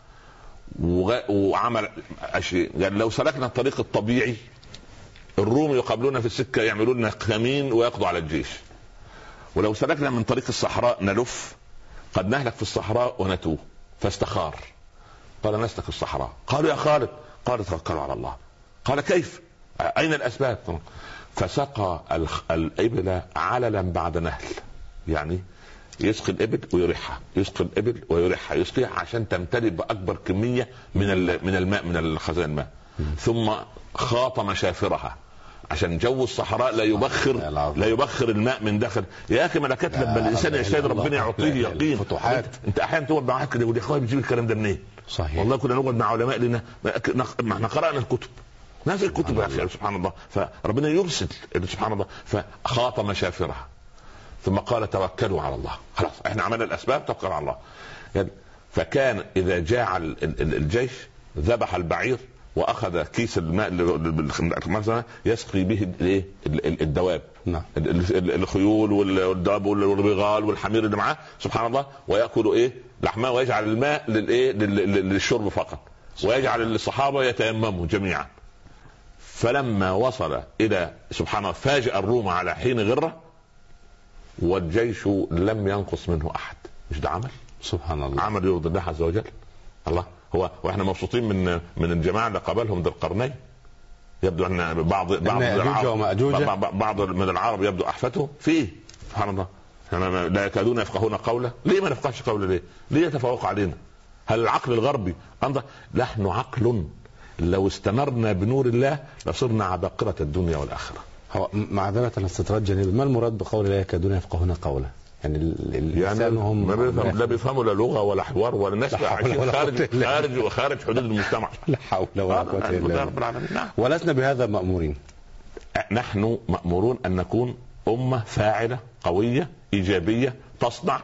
وعمل اشياء. قال لو سلكنا الطريق الطبيعي الروم يقابلون في السكه يعملون لنا كمين ويقضوا على الجيش، ولو سلكنا من طريق الصحراء نلف قد نهلك في الصحراء ونتوه. فاستخار، قال نسلك الصحراء. قالوا يا خالد، قال توكلوا على الله. قال كيف؟ أين الأسباب؟ فسقى الإبل عللا بعد نهل، يعني يسقي الإبل ويريحها، يسقي الإبل ويريحها، يسقيها عشان تمتلئ بأكبر كمية من الماء، من الخزان الماء. ثم خاط مشافرها عشان جو الصحراء لا يبخر الماء من داخل. يا اخي ملكات لما الانسان يجتهد ربنا يعطيه يقين. فتوحات. انت احيانا تقعد مع واحد كده يقول يا اخويا بتجيب الكلام ده منين؟ صحيح. والله كنا نقعد مع علماء لنا احنا قرانا الكتب، نفس الكتب يا اخي سبحان الله. فربنا يرسل سبحان الله. فخاط مشافرها ثم قال توكلوا على الله. خلاص احنا عملنا الاسباب، توكل على الله. يعني فكان اذا جاع الجيش ذبح البعير واخذ كيس الماء مثلا يسقي به الدواب، نعم، الخيول والدواب والبغال والحمير اللي معاه سبحان الله، ويأكل لحمه، ويجعل الماء للشرب فقط، ويجعل الصحابه يتيمموا جميعا. فلما وصل الى سبحان الله فاجأ الروم على حين غره والجيش لم ينقص منه احد. مش ده عمل سبحان الله، عمل يرضي الله عز وجل. الله هو واحنا مبسوطين من الجماعه اللي قابلهم ذي القرنين. يبدو ان بعض من العرب يبدو احفته فيه سبحان الله لا يكادون يفقهون قوله. ليه ما نفقهش قوله؟ ليه يتفوق علينا؟ هل العقل الغربي نحن عقل لو استنرنا بنور الله لصرنا عباقرة الدنيا والآخرة. هو معذرة الاستطراد جانبي، ما المراد بقول لا يكادون يفقهون قولا؟ يعني لسانهم لا بيفهموا لا لغه ولا حوار ولا ناس عايشين خارج حدود المجتمع. لا حول ولا قوة الا بالله. ولسنا بهذا مأمورين. نحن مأمورون ان نكون امه فاعله قويه ايجابيه تصنع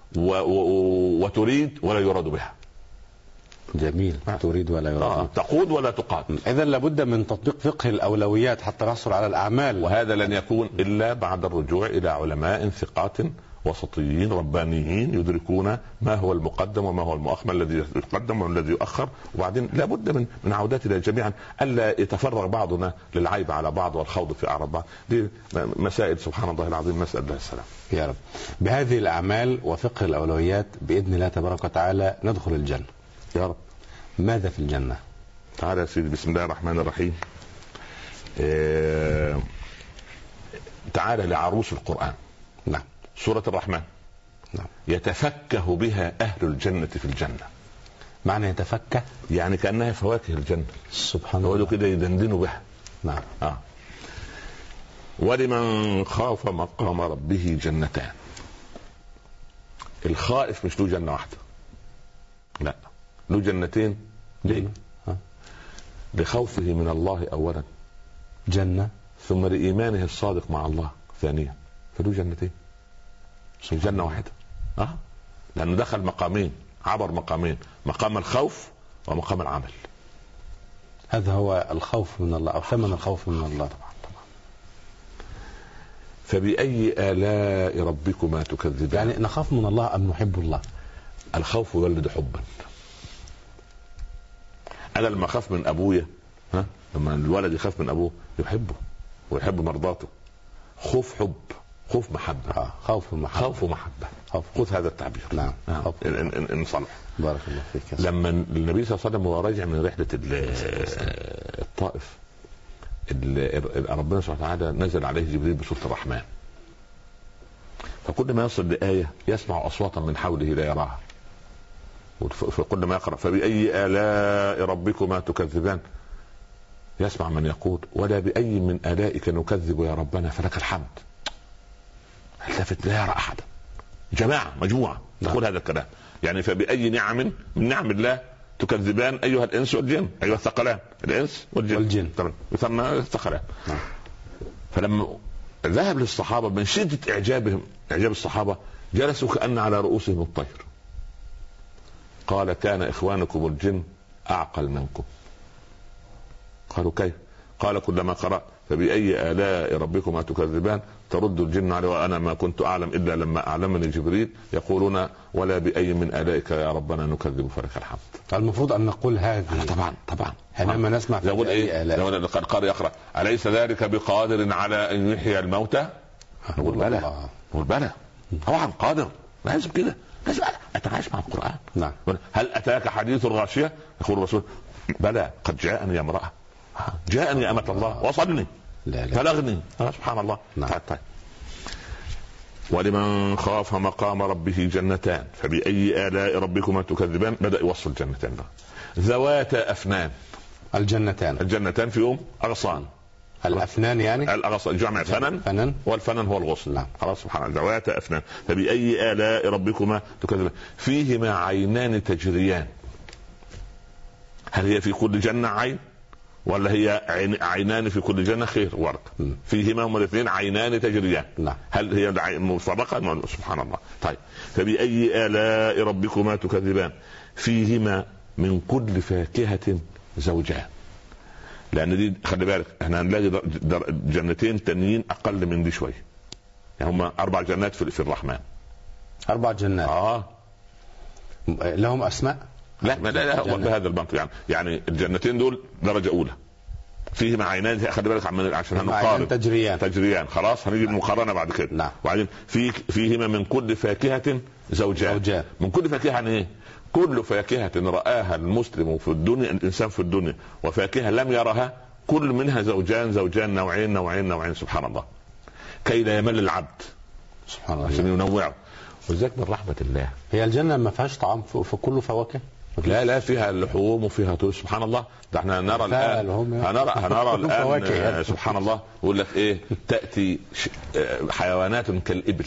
وتريد ولا يراد بها. جميل. تريد ولا يراد. تقود ولا تقاد. إذن لابد من تطبيق فقه الأولويات حتى نحصل على الأعمال، وهذا لن يكون إلا بعد الرجوع إلى علماء ثقات وسطيين ربانيين يدركون ما هو المقدم وما هو المؤخر، ما الذي يقدم والذي يؤخر. وبعدين لابد من عودتنا جميعا ألا يتفرغ بعضنا للعيب على بعض والخوض في أعراض بعض. دي مسائل سبحان الله العظيم، نسأل الله السلام يا رب. بهذه الأعمال وفقه الأولويات بإذن الله تبارك وتعالى ندخل الجنة يا رب. ماذا في الجنة؟ تعالى يا سيدي، بسم الله الرحمن الرحيم. تعالى لعروس القرآن. نعم. سورة الرحمن. نعم. يتفكه بها أهل الجنة في الجنة. معنى يتفكه يعني كأنها فواكه الجنة. سبحان الله. يقولوا كده يدندنوا بها. نعم. ولمن خاف مقام ربه جنتان. الخائف مش له جنة واحدة، لا، له جنتين. ليه؟ لخوفه من الله أولا جنة، ثم لإيمانه الصادق مع الله ثانيا، فله جنتين، جنة واحدة. لأنه دخل مقامين، عبر مقامين، مقام الخوف ومقام العمل. هذا هو الخوف من الله أو ثمن الخوف من الله. فبأي آلاء ربكما تكذبان. يعني نخاف من الله أم نحب الله؟ الخوف يولد حبا. أنا لما أخاف من أبويا، لما الولد يخاف من أبوه يحبه ويحب مرضاته. خوف حب، خوف محبة. خوف محبة. خوف محبة. خذ هذا التعبير. نعم. إن صلح. بارك الله فيك. لما النبي صلى الله عليه وسلم وهو راجع من رحلة الطائف، ربنا سبحانه وتعالى نزل عليه جبريل بسورة الرحمن، فكل ما يصل لآية يسمع أصواتا من حوله لا يراها، فكل ما يقرأ فبأي آلاء ربكما تكذبان يسمع من يقول ولا بأي من آلائك نكذب يا ربنا فلك الحمد. التفت لا يرى أحدا، جماعة مجموعة تقول هذا الكلام. يعني فبأي نعم من نعم الله تكذبان أيها الإنس والجن، أيها الثقلان الإنس والجن. طبعا يسمى الثقلان. فلما ذهب للصحابة من شدة إعجاب الصحابة جلسوا كأن على رؤوسهم الطير. قال كان إخوانكم الجن أعقل منكم. قالوا كيف؟ قال كلما قرأ فبأي آلاء ربكما تكذبان ترد الجن عليه وأنا ما كنت أعلم إلا لما أعلمني جبريل يقولون ولا بأي من آلائك يا ربنا نكذب فلك الحمد. المفروض أن نقول هذا. طبعا حينما نسمع في أي آلاء. قال يقرأ أليس ذلك بقادر على أن يحيي الموتى؟ نقول بلى طبعا قادر. لازم كده، لازم أتعايش مع القرآن. نعم. هل أتاك حديث الغاشية؟ يقول الرسول بلى قد جاءني امرأة، جاءني أمة الله وصلني بلغني. سبحان الله. نعم. طيب. ولمن خاف مقام ربه جنتان فبأي آلاء ربكما تكذبان. بدأ يوصل الجنتين ذواتا أفنان. الجنتان في أغصان. الأفنان يعني الأغصان جمع فنن، والفنن هو الغصن. نعم. خلاص سبحان الله. ذواتا أفنان فبأي آلاء ربكما تكذبان فيهما عينان تجريان. هل هي في كل جنة عين ولا هي عينان في كل جنة؟ خير ورد. فيهما هما الاثنين عينان تجريان. نعم. هل هي مفرقة؟ سبحان الله. طيب فبأي آلاء ربكما تكذبان فيهما من كل فاكهة زوجان. لأن دي خلي بالك احنا هنلاقي جنتين تانيين أقل من دي شوية، يعني هما 4 جنات في الرحمن. 4 جنات. لهم أسماء؟ لا بهذا المنطق. يعني الجنتين دول درجة أولى فيهما عينان. خلي بالك عشان هنقارن. تجريان. خلاص هنيجي المقارنة بعد كده. نعم. وبعدين فيهما من كل فاكهة زوجان. من كل فاكهة يعني ايه؟ كل فاكهة رآها المسلم في الدنيا، الإنسان في الدنيا، وفاكهة لم يرها، كل منها زوجان نوعين. سبحان الله. كي لا يمل العبد. سبحان الله. عشان ينوعه. وذلك من رحمة الله. هي الجنة ما فيهاش طعام في كله فواكه؟ لا فيها اللحوم وفيها طيور سبحان الله. ده احنا نرى الان هنرى الان سبحان الله. يقول لك ايه؟ تاتي حيوانات كالابل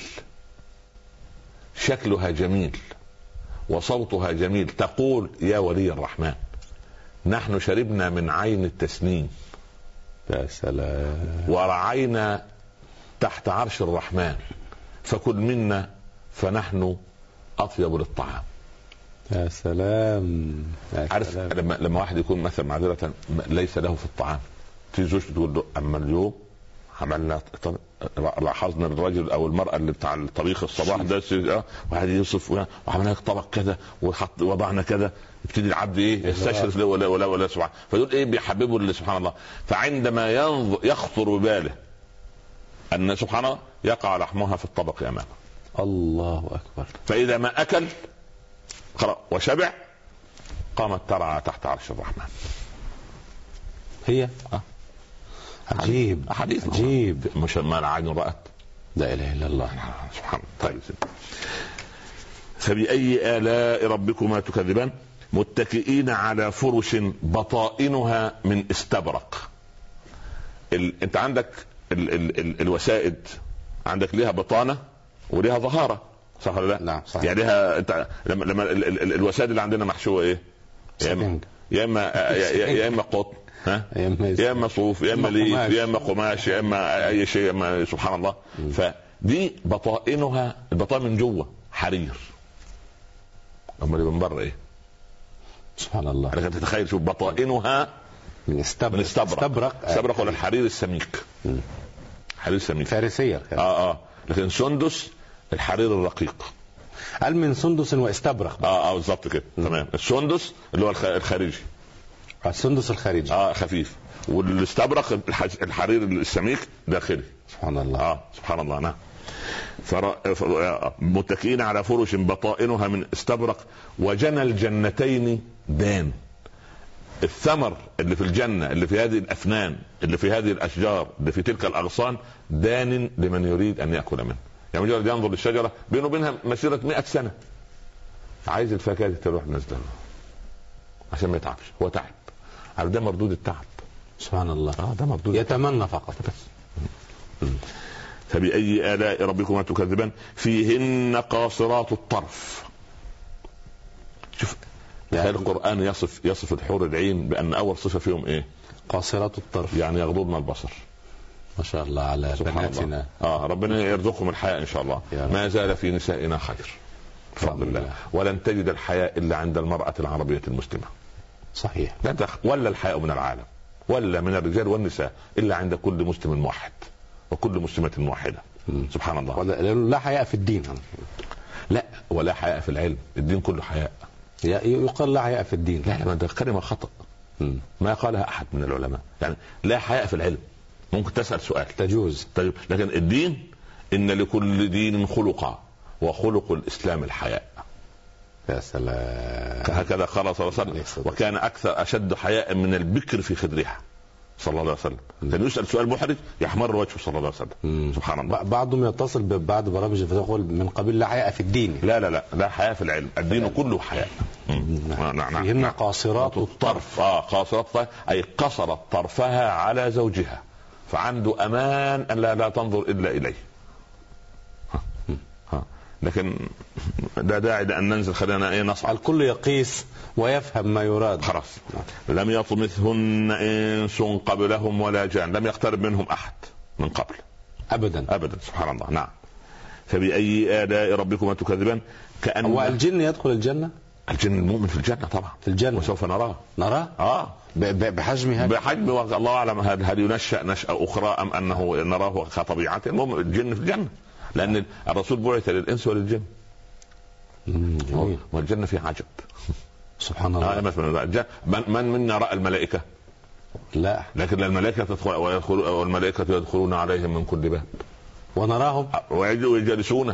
شكلها جميل وصوتها جميل، تقول يا ولي الرحمن نحن شربنا من عين التسنيم يا سلام ورعينا تحت عرش الرحمن فكل منا فنحن اطيب للطعام. يا سلام عارف لما واحد يكون مثلا معذرة ليس له في الطعام، تيجي زوجته تقول له اما اليوم عملنا لاحظنا الرجل او المراه اللي بتاع الطبيخ الصباح ده واحد يوصف وعملنا طبق كذا وضعنا كذا، يبتدي العبد ايه يستشرف ولا سبحان، فيقول ايه بيحببه اللي سبحان الله. فعندما يخطر بباله ان سبحان الله يقع لحمها في الطبق امامه، الله اكبر، فاذا ما اكل وشبع قامت ترعى تحت عرش الرحمن. هي عجيب عجيب مش ما العين رأت. لا اله الا الله سبحان الله. طيب فبأي آلاء ربكما تكذبان متكئين على فرش بطائنها من استبرق. انت عندك الوسائد عندك ليها بطانة وليها ظهارة صح ولا لا؟ نعم صحيح. يعني ليها لما الوسائد اللي عندنا محشوة ايه؟ يا اما قطن يا اما صوف يا اما ليف يا اما قماش يا اما اي شيء اما سبحان الله. فدي بطائنها البطائن من جوه حرير، اما اللي من بره ايه؟ سبحان الله. لكن تتخيل شوف بطائنها من استبرق ولا الحرير السميك. حرير سميك فارسية لكن سندس الحرير الرقيق. قال من سندس واستبرق بالظبط كده تمام. السندس اللي هو الخارجي، السندس الخارجي خفيف، والاستبرق الحرير السميك داخلي. سبحان الله. سبحان الله. نعم. متكئين على فرش بطائنها من استبرق وجنى الجنتين دان. الثمر اللي في الجنة اللي في هذه الأفنان اللي في هذه الأشجار اللي في تلك الأغصان دان لمن يريد أن يأكل منه. يعني مجرد ينظر للشجرة بينه وبينها مسيرة 100 سنة، عايز الفاكهة تروح نزلها عشان ما يتعبش. هو تعب، عارف ده مردود التعب. سبحان الله. ده مردود يتمنى فقط بس. فبأي آلاء ربكما تكذبان فيهن قاصرات الطرف. شوف يعني القرآن يصف الحور العين بأن أول صفة فيهم إيه؟ قاصرات الطرف، يعني يغضضن البصر. ما شاء الله على بناتنا. ربنا يرزقهم الحياء إن شاء الله. ما زال في نسائنا خير بفضل الله. ولن تجد الحياء إلا عند المرأة العربية المسلمة. صحيح. ولا الحياء من العالم ولا من الرجال والنساء إلا عند كل مسلم موحد وكل مسلمة موحدة. سبحان الله. لا حياء في الدين. لا ولا حياء في العلم. الدين كله حياء. يقال لا حياء في الدين. لا ده كلمة خطأ ما قالها أحد من العلماء. يعني لا حياء في العلم ممكن تسأل سؤال تجوز، لكن الدين إن لكل دين خلقا وخلق الإسلام الحياء. يا سلام. هكذا قال صلى الله عليه وسلم. وكان أكثر أشد حياء من البكر في خدرها صلى الله عليه وسلم. كان يسأل سؤال محرج يحمر وجهه صلى الله عليه وسلم. سبحان الله. بعضهم يتصل ببعض برامج الفتاوى من قبيل لا حياء في الدين. لا حياء في العلم. الدين كله حياء. نعم. فيهن قاصرات الطرف. قاصرات الطرف أي قصرت طرفها على زوجها فعنده أمان أن لا تنظر إلا إليه. لكن لا داعي لأن ننزل، خلينا نصعد. الكل يقيس ويفهم ما يراد. خلاص. لم يطمثهن إنس قبلهم ولا جان، لم يقترب منهم أحد من قبل أبدا. سبحان الله. نعم. فبأي آلاء ربكما تكذبان. كأن والجن يدخل الجنة. الجن المؤمن في الجنة طبعا في الجنة وسوف نراه بحجمها بحجم الله أعلم. هل ينشأ نشأة أخرى أم أنه نراه كطبيعته. المهم الجن في الجنة لأن الرسول بعث للإنس وللجن. والجنة فيها عجب. سبحان الله. من منا رأى الملائكة؟ لا. لكن الملائكة تدخل والملائكة يدخلون عليهم من كل باب ونراهم ويجلسون.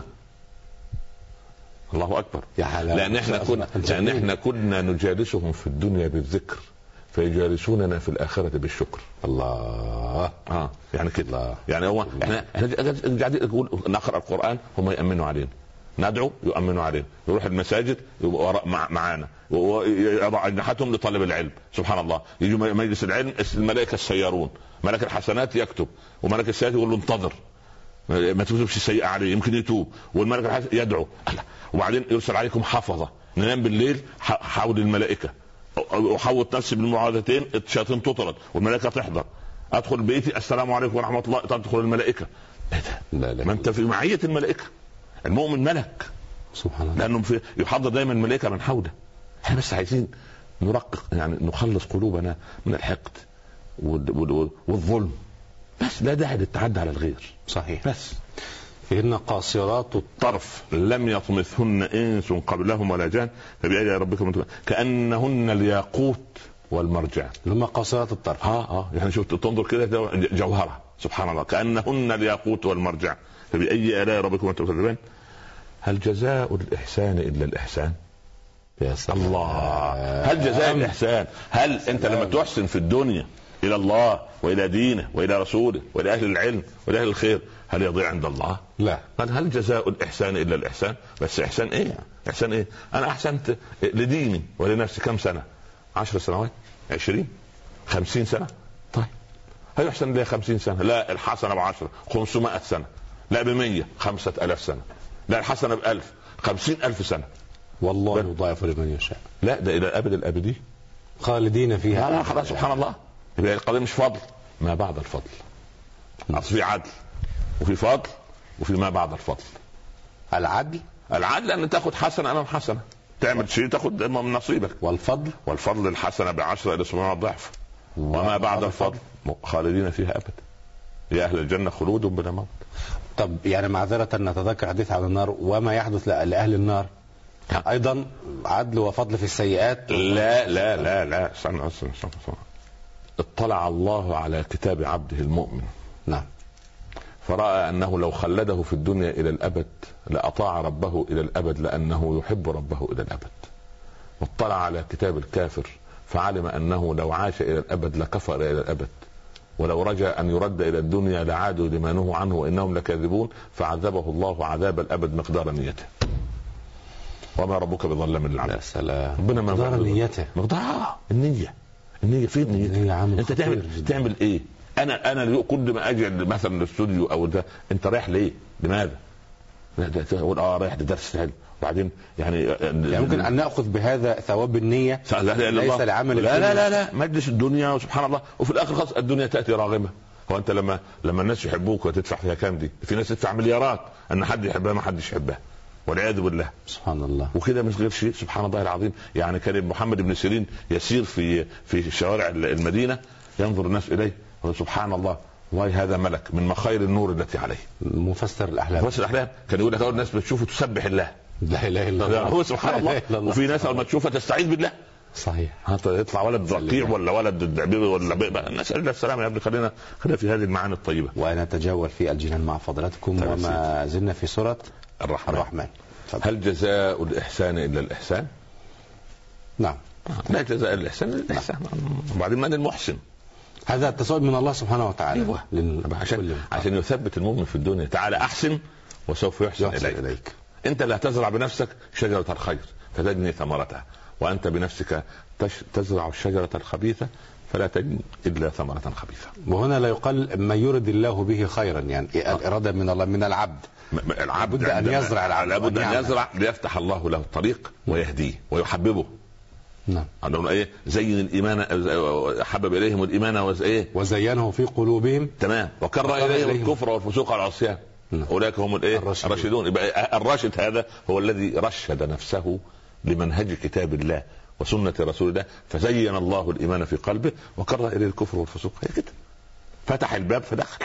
الله أكبر. لأن احنا كنا نجالسهم في الدنيا بالذكر فيجالسوننا في الآخرة بالشكر. الله. يعني كده. يعني هو احنا قاعدين نقرأ القرآن هم يأمنوا علينا. ندعو يؤمنوا عليهم، يروح المساجد يبقوا معانا، ويضع أجنحتهم لطلب العلم. سبحان الله، يجي مجلس العلم الملائكة السيارون، ملك الحسنات يكتب، وملك السيئات يقول له انتظر ما تكتبش السيئة عليه يمكن يتوب، والملك الحسن يدعو. وبعدين يرسل عليكم حفظة، ننام بالليل حول الملائكة، وحوط نفسي بالمعاذتين، الشياطين تطرد والملائكة تحضر. ادخل بيتي السلام عليكم ورحمة الله، تدخل الملائكة. ما انت في معية الملائكة. المؤمن ملك سبحان الله، لانه يحضر دايما الملائكة من حوله. احنا بس عايزين نرقق، يعني نخلص قلوبنا من الحقد والظلم، بس لا داعي للتعدي على الغير. صحيح. بس فإن قاصرات الطرف لم يطمثهن انس قبلهم ولا جان فبأي ربكم كأنهن الياقوت والمرجان. لما قاصرات الطرف يعني شفت تنظر كده جوهرة سبحان الله، كأنهن الياقوت والمرجان فبأي آلاء ربكم تكذبان. هل جزاء الإحسان إلا الإحسان؟ يا سلام الله، هل جزاء الإحسان؟ هل أنت لما تحسن في الدنيا إلى الله وإلى دينه وإلى رسوله وإلى أهل العلم وإلى أهل الخير هل يضيع عند الله؟ لا. قال هل جزاء الإحسان إلا الإحسان؟ بس إحسان إيه؟ إحسان إيه؟ أنا أحسنت لديني ولنفسي كم سنة؟ 10 سنوات؟ 20 50 سنة؟ طيب هل يحسن لي 50 سنة؟ لا، الحسنة ب10 500 سنة، لا ب100 5000 سنة، لا الحسنة ب1000 50,000 سنة. والله يضاعف لمن يشاء. لا ده إلى الأبد الأبدي خالدين فيها. لا خلاص سبحان الله. يبقى القضية مش فضل، ما بعد الفضل. أصل في عدل وفي فضل وفي ما بعد الفضل. العدل أن تأخذ حسنة أمام حسنة، تعمل شيء تأخذ من نصيبك. والفضل الحسنة ب10 إلى 700 ضعف. وما بعد الفضل خالدين فيها أبدا، يا أهل الجنة خلود بلا موت. طب يعني معذرة نتذكر حديث عن النار وما يحدث لأهل النار أيضا عدل وفضل في السيئات. لا لا لا لا استنى. اطلع الله على كتاب عبده المؤمن. نعم. فرأى أنه لو خلده في الدنيا إلى الأبد لأطاع ربه إلى الأبد، لأنه يحب ربه إلى الأبد. واطلع على كتاب الكافر فعلم أنه لو عاش إلى الأبد لكفر إلى الأبد، ولو رجع أن يرد إلى الدنيا لعادوا لما نهوا عنه وإنهم لكاذبون، فعذبه الله عذاب الأبد مقدار نيته. وما ربك بظلام للعبيد. يا سلام، مقدار نيته، مقدار النية فين نية؟ انت تعمل ايه؟ انا كل ما اجي مثلا الاستوديو او ده، انت رايح ليه؟ لماذا؟ تقول رايح لدرس علم، وبعدين يعني ممكن ان ناخذ بهذا ثواب النية ليس لعمل. لا مجلس الدنيا وسبحان الله، وفي الاخر خلاص الدنيا تاتي راغمه. هو انت لما الناس يحبوك وتدفع فيها كام دي؟ في ناس تدفع مليارات ان حد يحبها ما حدش يحبها والعياذ بالله. سبحان الله. وكده مش غير شيء سبحان الله العظيم. يعني كان محمد بن سيرين يسير في شوارع المدينة ينظر الناس إليه سبحان الله، والله هذا ملك من مخير النور التي عليه. مفسر الأحلام كان يقول لك أول الناس بتشوفه تسبح الله، لا إله إلا الله، هو سبحان الله. وفي ناس أول ما تشوفها تستعيذ بالله. صحيح. يطلع ولد رقيع ولا ولد الدعبيب ولا بيبقى. نسأل الله السلامة يا ابني. خلينا في هذه المعاني الطيبة. وأنا أتجول في الجنان مع فضلاتكم وما زلنا في سورة الرحمن. هل جزاء الإحسان إلا الإحسان؟ نعم. لا جزاء الإحسان إلا الإحسان. وبعدين من المحسن؟ هذا التساؤل من الله سبحانه وتعالى. عشان يثبت المؤمن في الدنيا. تعالى أحسن وسوف يحسن إليك. أنت لا تزرع بنفسك شجرة الخير فتجني ثمرتها، وأنت بنفسك تزرع الشجرة الخبيثة فلا تجني إلا ثمرة خبيثة. وهنا لا يقال ما يرد الله به خيرا، يعني الإرادة من الله من العبد. العبد أن يزرع، لابد أن يزرع ليفتح الله الطريق ويهديه ويحببه. نعم. ايه زين الايمان، حبب اليهم الايمان وزينه في قلوبهم. تمام. وكره اليهم الكفر والفسوق والعصيان. اولئك هم الراشدون. يبقى الراشد هذا هو الذي رشد نفسه لمنهج كتاب الله وسنة رسول الله، فزين الله الايمان في قلبه وكره اليه الكفر والفسوق. هي كده، فتح الباب فدخل.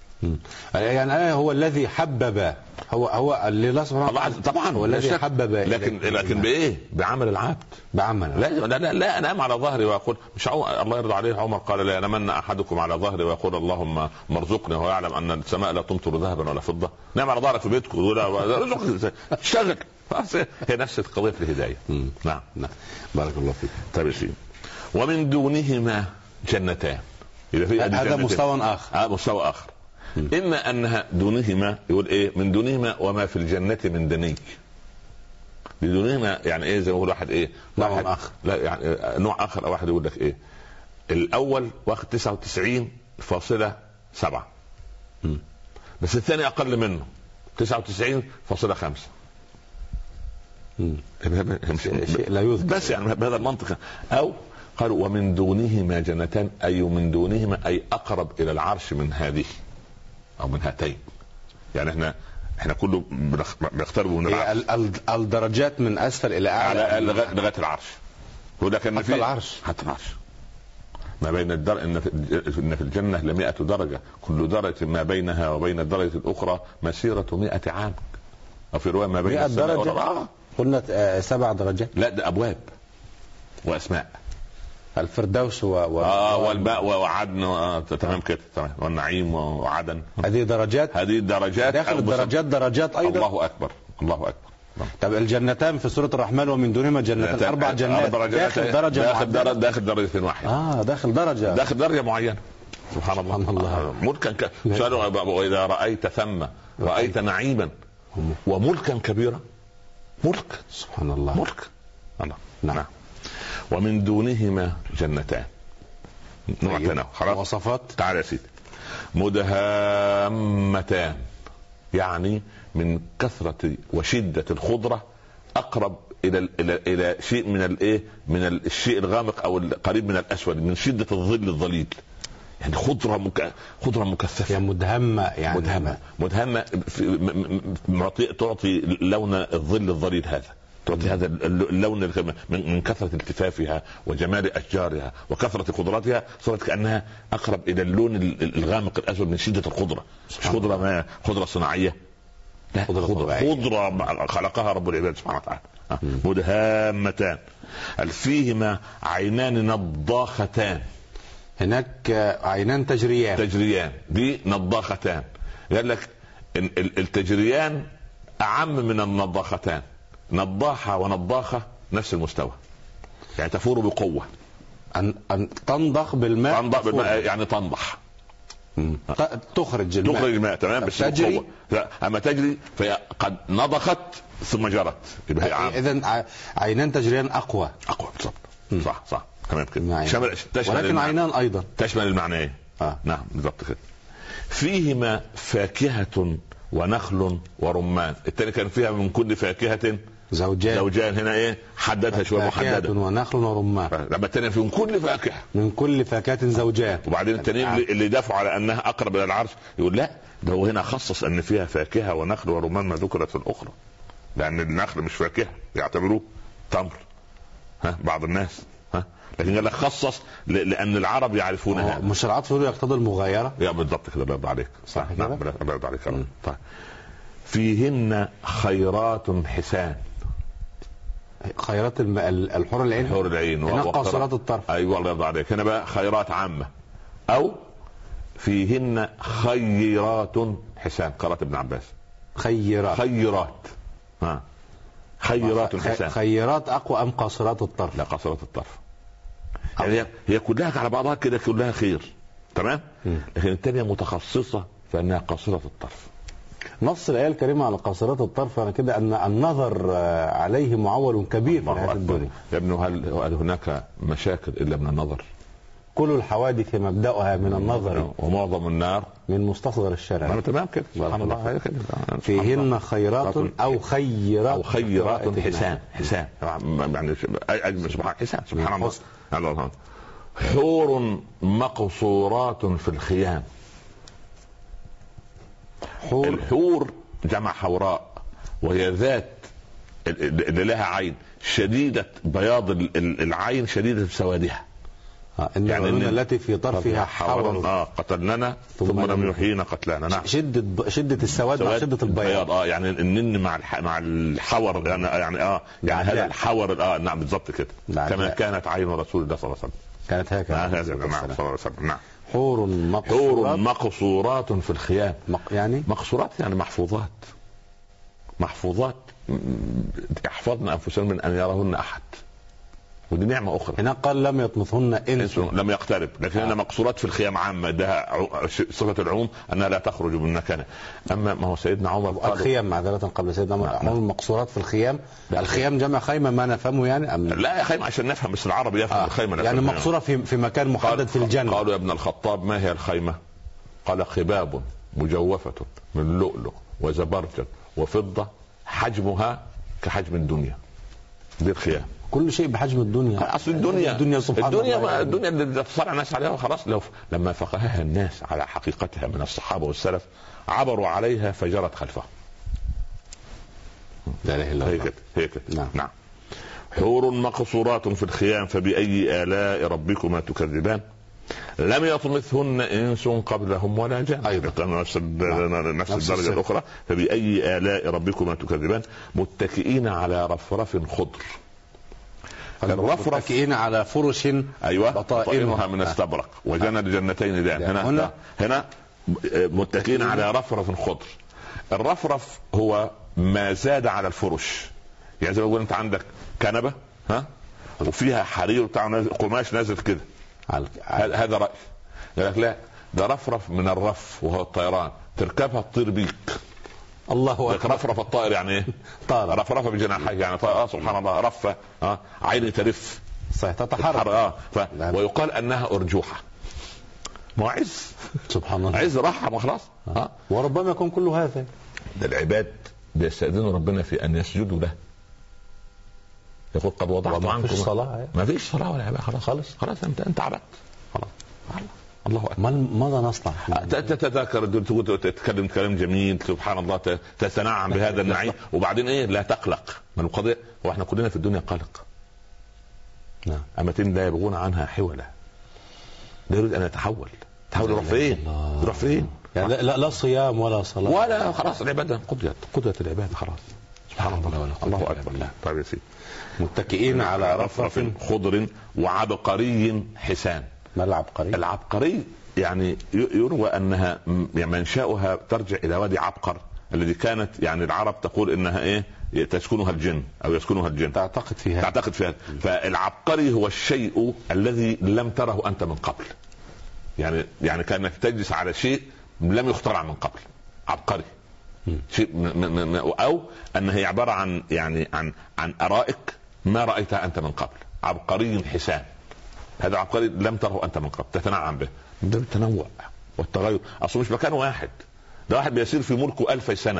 يعني هو الذي حبب، هو الله سبحانه وتعالى طبعا هو الذي حبب. لكن بايه؟ بعمل العبد. بعمل. لا انام على ظهري واقول مش الله يرضى عليه. عمر قال لا ينامن احدكم على ظهري ويقول اللهم مرزقني وهو يعلم ان السماء لا تمطر ذهبا ولا فضه. نام على ظهرك في بيتك وتقول اشتغل. هي نفس قضيه الهدايه. نعم. بارك الله فيك. طيب شيء. ومن دونهما جنتان. هذا مستوى اخر. مستوى اخر. اما انها دونهما، يقول ايه من دونهما وما في الجنة من دني. بدونهما يعني ايه؟ زي ما يقول واحد ايه، نوع اخر، لا يعني نوع اخر، او واحد يقول لك ايه الاول واخد 99.7 بس الثاني اقل منه 99.5. شيء لا يذكر بس يعني بهذا المنطق. او قالوا ومن دونهما جنتان، اي من دونهما اي اقرب الى العرش من هذه او من هاتين. يعني احنا كله بنقترب من العرش. الدرجات من اسفل الى اعلى لغايه العرش. ولكن حتى العرش، حتى العرش ما بين ان في الجنه ل100 درجه، كل درجه ما بينها وبين الدرجه الاخرى مسيره 100 عام. او في روايه ما بين 100 درجه. قلنا 7 درجات. لا ده ابواب واسماء. الفردوس والماء وعدن، تمام كده، تمام، والنعيم وعدن. هذه درجات داخل الدرجات درجات ايضا. الله اكبر، الله اكبر. طب الجنتان في سورة الرحمن ومن دونهما جنتان 4 جنات داخل درجة داخل درجة واحدة. داخل درجة معينة. سبحان الله. ملكا وإذا رأيت ثم رأيت نعيما وملكا كبيرا. ملك، سبحان الله، ملك الله. نعم. ومن دونهما جنتان. نوع خلاص. وصفات. تعال يا سيدي. مدهامتان، يعني من كثرة وشدة الخضرة أقرب إلى شيء من الإيه، من الشيء الغامق أو القريب من الأسود، من شدة الظل الظليل. يعني خضرة مكثفة. يعني مدهمة، يعني مدهمة تعطي لون الظل الظليل هذا، تعطي هذا اللون من كثرة التفافها وجمال أشجارها وكثرة خضراتها، صارت كأنها أقرب إلى اللون الغامق الأسود من شدة الخضرة. مش خضرة صناعية، لا، خضرة خلقها رب العباد سبحانه وتعالى. مدهامتان فيهما عينان نضاختان. هناك عينان تجريان، دي نضاختان. قال لك التجريان أعم من النضاختان. نضاحة ونضاخة نفس المستوى، يعني تفور بقوة. أن تنضخ بالماء، يعني تنضح، تخرج الماء، تمام، بس بقوة. أما تجري فهي قد نضخت ثم جرت. إذن عينان تجريان أقوى بالضبط. صح تمام كده. ولكن عينان أيضا تشمل المعنى. نعم بالضبط كده. فيهما فاكهة ونخل ورمان. التاني كان فيها من كل فاكهة زوجان. هنا ايه حددها شويه، محدده. ونخل ورمان. لما التاني في من كل فاكهة زوجان. وبعدين التاني اللي يدافعوا على انها اقرب الى العرش يقول لا، ده هو هنا خصص ان فيها فاكهة ونخل ورمان ما ذكرت في الاخرى، لان النخل مش فاكهة، يعتبروه تمر بعض الناس. لكن قال لك خصص لان العرب يعرفونها. مش العطف يقتضي المغايرة. يا بالضبط كده، الله عليك. صح كده. الله يرضى عليك. طيب. فيهن خيرات حسان. خيرات الحور العين. هنا قاصرات الطرف. ايوه الله يرضى عليك. هنا بقى خيرات عامة. او فيهن خيرات حسان. قرأت ابن عباس خيرات. خيرات حسان. خيرات اقوى ام قاصرات الطرف؟ لا، قاصرات الطرف. يعني هي كلها على بعضها كده كلها خير، تمام. لكن الثانية متخصصة فانها قاصرة الطرف. نص الآية الكريمة على قاصرات الطرف أنا كده أن النظر عليه معول كبير في هذه الدنيا. يا ابن هل هناك مشاكل إلا من النظر؟ كل الحوادث مبدأها من النظر، ومعظم النار من مستصغر الشرع. تمام كده. سبحان الله. فيهن خيرات أو خيرات حسان يعني سبحان الله. حور مقصورات في الخيام. الحور جمع حوراء، وهي ذات اللي لها عين شديدة بياض العين شديدة سوادها. يعني التي في طرفها حور قتلنا ثم لم يحيينا قتلانا. نعم. شدة السواد مع شدة البياض. يعني النن مع الحور، يعني هذا الحور. نعم بالضبط كده. كما كانت عين رسول الله صلى الله عليه وسلم. كانت هكذا. صلى الله عليه وسلم. نعم. حور مقصورات في الخيام. يعني مقصورات يعني محفوظات يحفظن انفسهن من ان يراهن احد. ودي نعمه اخرى. هنا قال لم يطمثهن انس لم يقترب، لكن هنا مقصورات في الخيام عامه، ده صفه العموم انها لا تخرج من مكانها. اما ما هو سيدنا عمر الخيام معذره قبل سيدنا عمر المقصورات في الخيام، الخيام جمع خيمه ما نفهمه يعني لا خيمه عشان نفهم، بس العربي يفهم الخيمه يعني مقصوره في مكان محدد في الجنه. قالوا يا ابن الخطاب ما هي الخيمه؟ قال خباب مجوفه من لؤلؤ وزبرجد وفضه حجمها كحجم الدنيا. دي الخيام. كل شيء بحجم الدنيا. اصل الدنيا سبحان الله الدنيا اللي تصارع الناس عليها خلاص. لما فقهها الناس على حقيقتها من الصحابه والسلف عبروا عليها فجرت خلفهم. لا اله الا الله. هيك نعم. حور مقصورات في الخيام فبأي آلاء ربكما تكذبان لم يطمثهن انس قبلهم ولا جان. ايضا نفس الدرجه الاخرى. فبأي آلاء ربكما تكذبان متكئين على رفرف خضر. متكئين على فرش بطائنها من استبرق وجنى الجنتين دان. هنا متكئين على رفرف خضر. الرفرف هو ما زاد على الفرش، يعني زي ما تقول انت عندك كنبه وفيها حرير بتاع قماش نازل كده، هذا رأي. يقول لك لا ده رفرف من الرف وهو الطيران، تركبها تطير بيك. الله اكبر. رفرف الطائر يعني ايه؟ طائر رفرفه بجناحيه يعني طائر. سبحان الله. رفه عيني ترف صحيح تتحرك. ويقال انها ارجوحه. ما عز سبحان الله، عز راحه ما خلاص. وربما يكون كل هذا ده العباد بيستأذنوا ربنا في ان يسجدوا له. يقول قد وضعت عنكم صلاة. ما فيش صلاة ولا عبادة. خلاص انت عبدت خلاص. الله أكبر. ماذا نصنع؟ تتذكر تتكلم كلام جميل سبحان الله، تتنعم بهذا النعيم، وبعدين ايه؟ لا تقلق من القضية. واحنا كلنا في الدنيا قلق. نعم. أمتين لا يبغون عنها حولا. لا يريد ان يتحول يروح فين؟ يروح فين؟ يعني لا صيام ولا صلاة ولا خلاص. العبادة قضيت العبادة خلاص. سبحان الله. الله أكبر. طيب يا سيدي. متكئين على رفرف خضر وعبقري حسان. ما العبقري؟ العبقري يعني يروى انها منشأها ترجع الى وادي عبقر الذي كانت يعني العرب تقول انها ايه؟ تسكنها الجن او يسكنها الجن. تعتقد فيها. فالعبقري هو الشيء الذي لم تره انت من قبل. يعني كانك تجلس على شيء لم يخترع من قبل. عبقري. شيء او ان هي عباره عن يعني عن ارائك ما رايتها انت من قبل. عبقري حسان. هذا عبقري لم تره انت من قبل، تتنعم به. ده التنوع والتغير. اصلا مش مكان واحد، ده واحد بيسير في ملكه 1000 سنه.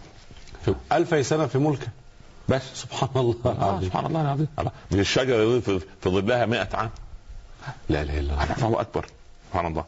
1000 سنه في ملكه بس. سبحان الله. سبحان الله العظيم. من الشجره في ظلها 100 عام. لا اله الا الله. فهو اكبر. سبحان الله.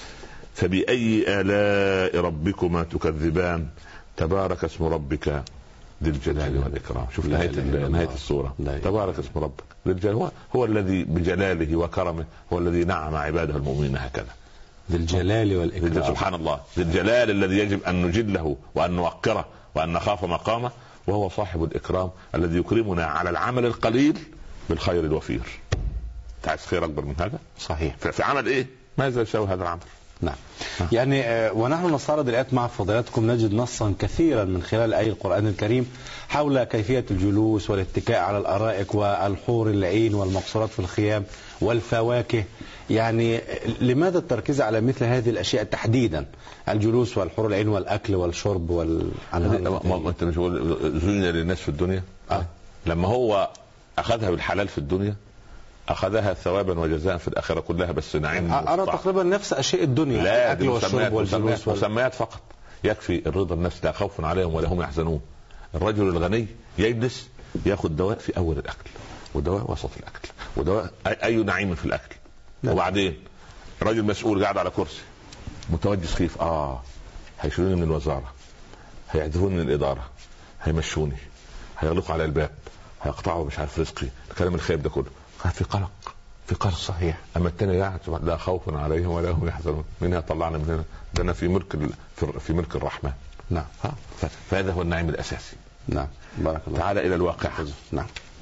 فبأي آلاء ربكما تكذبان تبارك اسم ربك ذي الجلال والإكرام. شوف نهاية السورة. تبارك اسم ربك ذي الجلال. هو الذي بجلاله وكرمه هو الذي نعم عباده المؤمنين هكذا. ذي الجلال والإكرام. سبحان الله. ذي الجلال الذي يجب أن نجله وأن نوقره وأن نخاف مقامه، وهو صاحب الإكرام الذي يكرمنا على العمل القليل بالخير الوفير. تعرف خير أكبر من هذا؟ صحيح. في عمل إيه؟ ماذا يساوي هذا العمل؟ نعم. يعني ونحن نستعرض الآيات مع فضيلتكم نجد نصا كثيرا من خلال آية القرآن الكريم حول كيفية الجلوس والاتكاء على الأرائك والحور العين والمقصورات في الخيام والفواكه. يعني لماذا التركيز على مثل هذه الأشياء تحديدا؟ الجلوس والحور العين والأكل والشرب انت مش زين للناس في الدنيا لما هو أخذها بالحلال في الدنيا أخذها ثوابا وجزاء في الآخرة كلها. بس نعيم أنا تقريبا نفس أشياء الدنيا. لا الأكل والشرب والجلوس مسميات فقط. يكفي الرضا النفس لا خوف عليهم ولا هم يحزنون. الرجل الغني يجلس يأخذ دواء في أول الأكل ودواء وسط الأكل ودواء أي نعيم في الأكل. وبعدين رجل مسؤول قاعد على كرسي متوجس خيف. هيشيلوني من الوزارة، هيعزفوني من الإدارة، هيمشوني، هيغلقوا على الباب، هيقطعوا مش عارف رزقي. الكلام الخيب ده كله في قلق صحيح. اما الثاني لا خوف عليهم ولا هم يحزنون. من يطلعنا من هنا؟ ده انا في ملك الرحمن. نعم. فهذا هو النعيم الاساسي. نعم. بارك الله. تعال الى الواقع. نعم.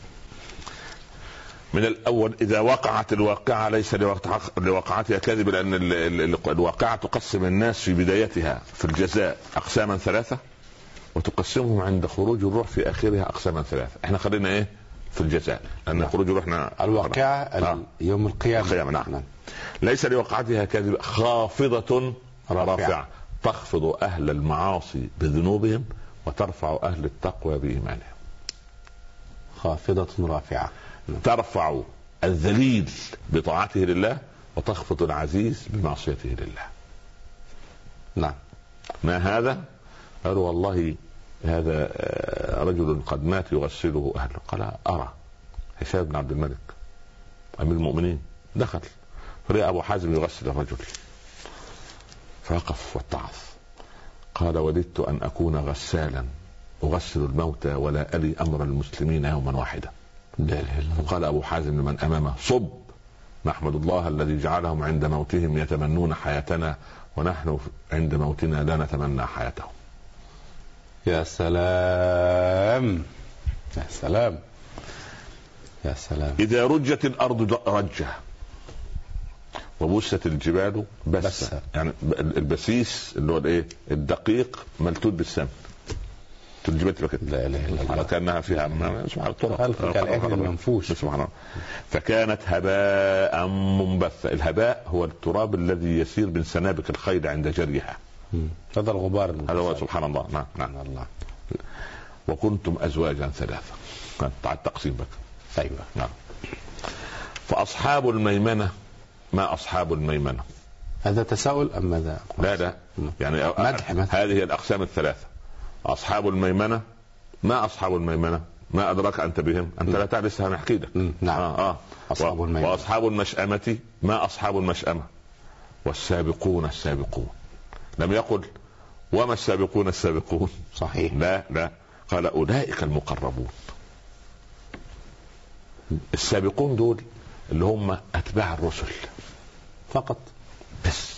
من الاول اذا وقعت الواقعه ليس لوقعتها كذب، لان الواقعه تقسم الناس في بدايتها في الجزاء اقساما 3 وتقسمهم عند خروج الروح في اخرها اقساما 3. احنا خلينا ايه في الجزاء، لأن الخروج رحنا الواقعة يوم القيامة. نعم. ليس لوقعتها كاذبة خافضة رافعة تخفض أهل المعاصي بذنوبهم وترفع أهل التقوى بإيمانهم. خافضة رافعة ترفع الذليل بطاعته لله وتخفض العزيز بمعصيته لله. نعم. ما هذا؟ قالوا والله هذا رجل قد مات يغسله أهله. قال أرى هشام بن عبد الملك أمير المؤمنين دخل فرأى أبو حازم يغسل الرجل فوقف واتعظ. قال وددت أن أكون غسالا أغسل الموتى ولا ألي أمر المسلمين يوما واحدا. قال أبو حازم لمن أمامه صب، نحمد الله الذي جعلهم عند موتهم يتمنون حياتنا ونحن عند موتنا لا نتمنى حياتهم. يا سلام يا سلام يا سلام. إذا رجت الأرض رجة وبست الجبال بس. يعني البسيس اللي هو الايه الدقيق ملتود بالسمن الجبال تبقى لا اله الا الله كانها فيها سبحان الله كالعهن المنفوش سبحان الله. فكانت هباء منبثا. الهباء هو التراب الذي يسير من سنابك الخيل عند جريها. هذا الغبار هذا هو سبحان الله. نعم نعم الله. وكنتم ازواجا ثلاثه. تعال التقسيم بك. ايوه نعم. فاصحاب الميمنه ما اصحاب الميمنه. هذا تساؤل ام ماذا؟ لا يعني مدح. هذه الاقسام الثلاثه. اصحاب الميمنه ما اصحاب الميمنه ما ادراك انت بهم انت لا تعرف لسه هنحكي لك. نعم. اصحاب الميمنه. واصحاب المشأمه ما اصحاب المشأمه. والسابقون السابقون. لم يقل وما السابقون السابقون. صحيح. لا قال اولئك المقربون. السابقون دول اللي هم اتباع الرسل فقط بس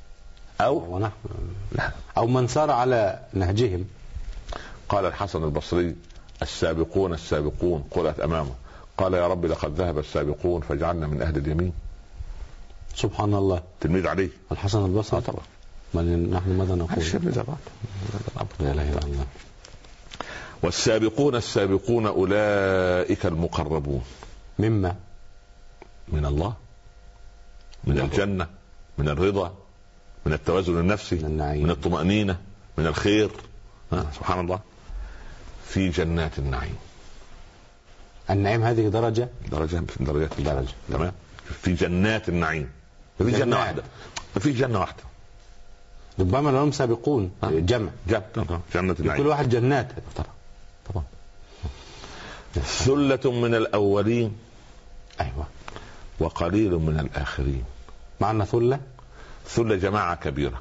او من سار على نهجهم. قال الحسن البصري السابقون السابقون قلت امامه قال يا رب لقد ذهب السابقون فاجعلنا من اهل اليمين. سبحان الله. تلميذ علي الحسن البصري. طبعا. نحن ماذا نقول؟ لا اله الا الله. والسابقون السابقون اولئك المقربون. مما؟ من الله، من الجنة، من الرضا، من التوازن النفسي، من الطمأنينة، من الخير. سبحان الله. في جنات النعيم. النعيم هذه درجة من درجات الدرجة. تمام. في جنات النعيم. في جنة واحدة. في جنة واحدة. ربما لهم سابقون. جنة النعيم. كل واحد جنات. طبعا. ثلة من الأولين. أيوة. وقليل من الآخرين. معنى ثلة جماعة كبيرة.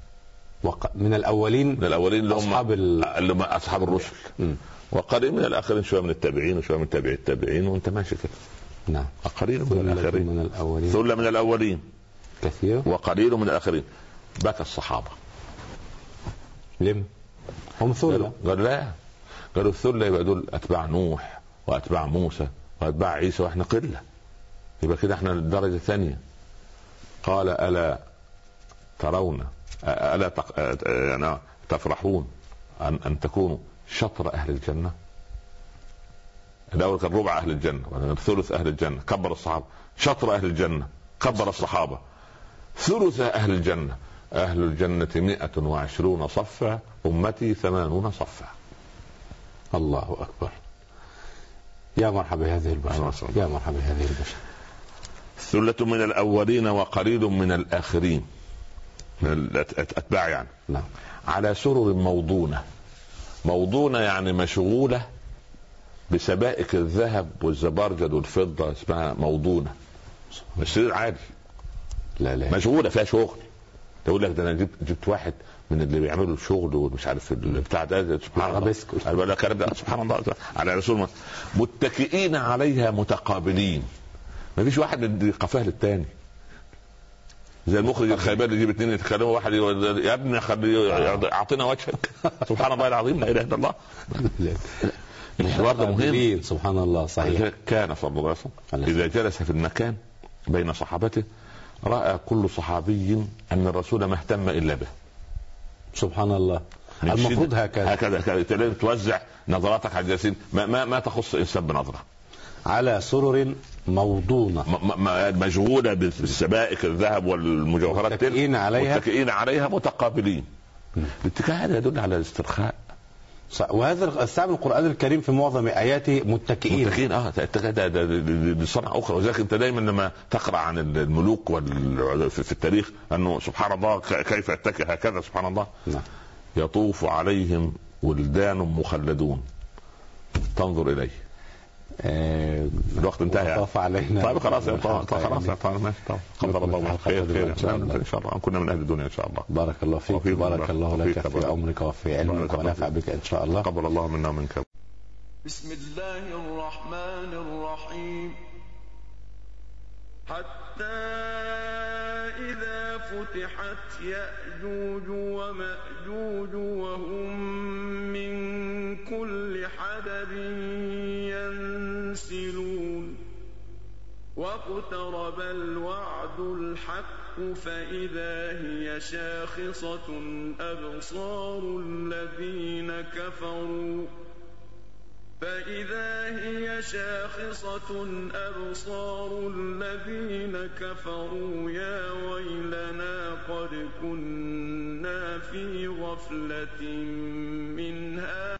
من الأولين اللي هم أصحاب الرسل. وقليل من الآخرين شوية من التابعين وشوية من تابع التابعين وانت ماشي كده. نعم. قليل من الآخرين. ثلة من الأولين كثير وقليل من الآخرين. بكى الصحابة. لم هم ثلة؟ قالوا لا، قالوا الثلة يبقى دول أتباع نوح وأتباع موسى وأتباع عيسى وإحنا قلة، يبقى كده إحنا الدرجة الثانية. قال ألا ترون ألا يعني تفرحون أن تكونوا شطر أهل الجنة. الأول كان ربع أهل الجنة، ثلث أهل الجنة كبر الصحابة. شطر أهل الجنة كبر الصحابة. ثلث أهل الجنة. أهل الجنة 120 صفا أمتي 80 صفا. الله أكبر. يا مرحبا هذه البشر. يا مرحبا هذه البشر. ثلة من الأولين وقليل من الآخرين، من الأتباع يعني. نعم. على سرر موضونة يعني مشغولة بسبائك الذهب والزبرجد والفضة، اسمها موضونة. السرير عادي لا مشغولة فيها شغل. تقول لك ده انا جبت واحد من اللي بيعملوا الشغل ومش عارف بتاع ده. سبحان الله. سبحان الله. على رسول الله متكئين عليها متقابلين. ما فيش واحد من قفاه للتاني زي المخرج الخيبان اللي يجيب اثنين يتكلموا واحد يا ابني خلي اعطينا وجهك. سبحان الله العظيم لا اله الا الله. الحوار ده مهم. سبحان الله. صحيح. كان صلى الله عليه وسلم اذا جلس في المكان بين صحابته رأى كل صحابي أن الرسول ما اهتم إلا به. سبحان الله. المفروض هكذا توزع نظراتك على الجالسين، ما تخص إنسان بنظرة. على سرر موضونة مشغولة بالسبائك الذهب والمجوهرات متكئين عليها متقابلين. الاتكاء هذا يدل على الاسترخاء، وهذا استعمل القرآن الكريم في معظم آياته متكئين. ده صنعة أخرى. وذلك أنت دائما لما تقرأ عن الملوك في التاريخ أنه سبحان الله كيف يتكئ هكذا سبحان الله. يطوف عليهم ولدان مخلدون تنظر إليه. الوقت انتهى يعني. طيب خلاص قدر الله خير ان شاء الله. كنا من اهل الدنيا ان شاء الله. بارك الله فيك، بارك الله لك في عمرك وفي علمك ونفع بك ان شاء الله. قبل الله منا ومنك. بسم الله الرحمن الرحيم. حتى إذا فتحت يأجوج ومأجوج وهم من كل حدب ينسلون واقترب الوعد الحق فإذا هي شاخصة أبصار الذين كفروا يا ويلنا قد كنا في غفلة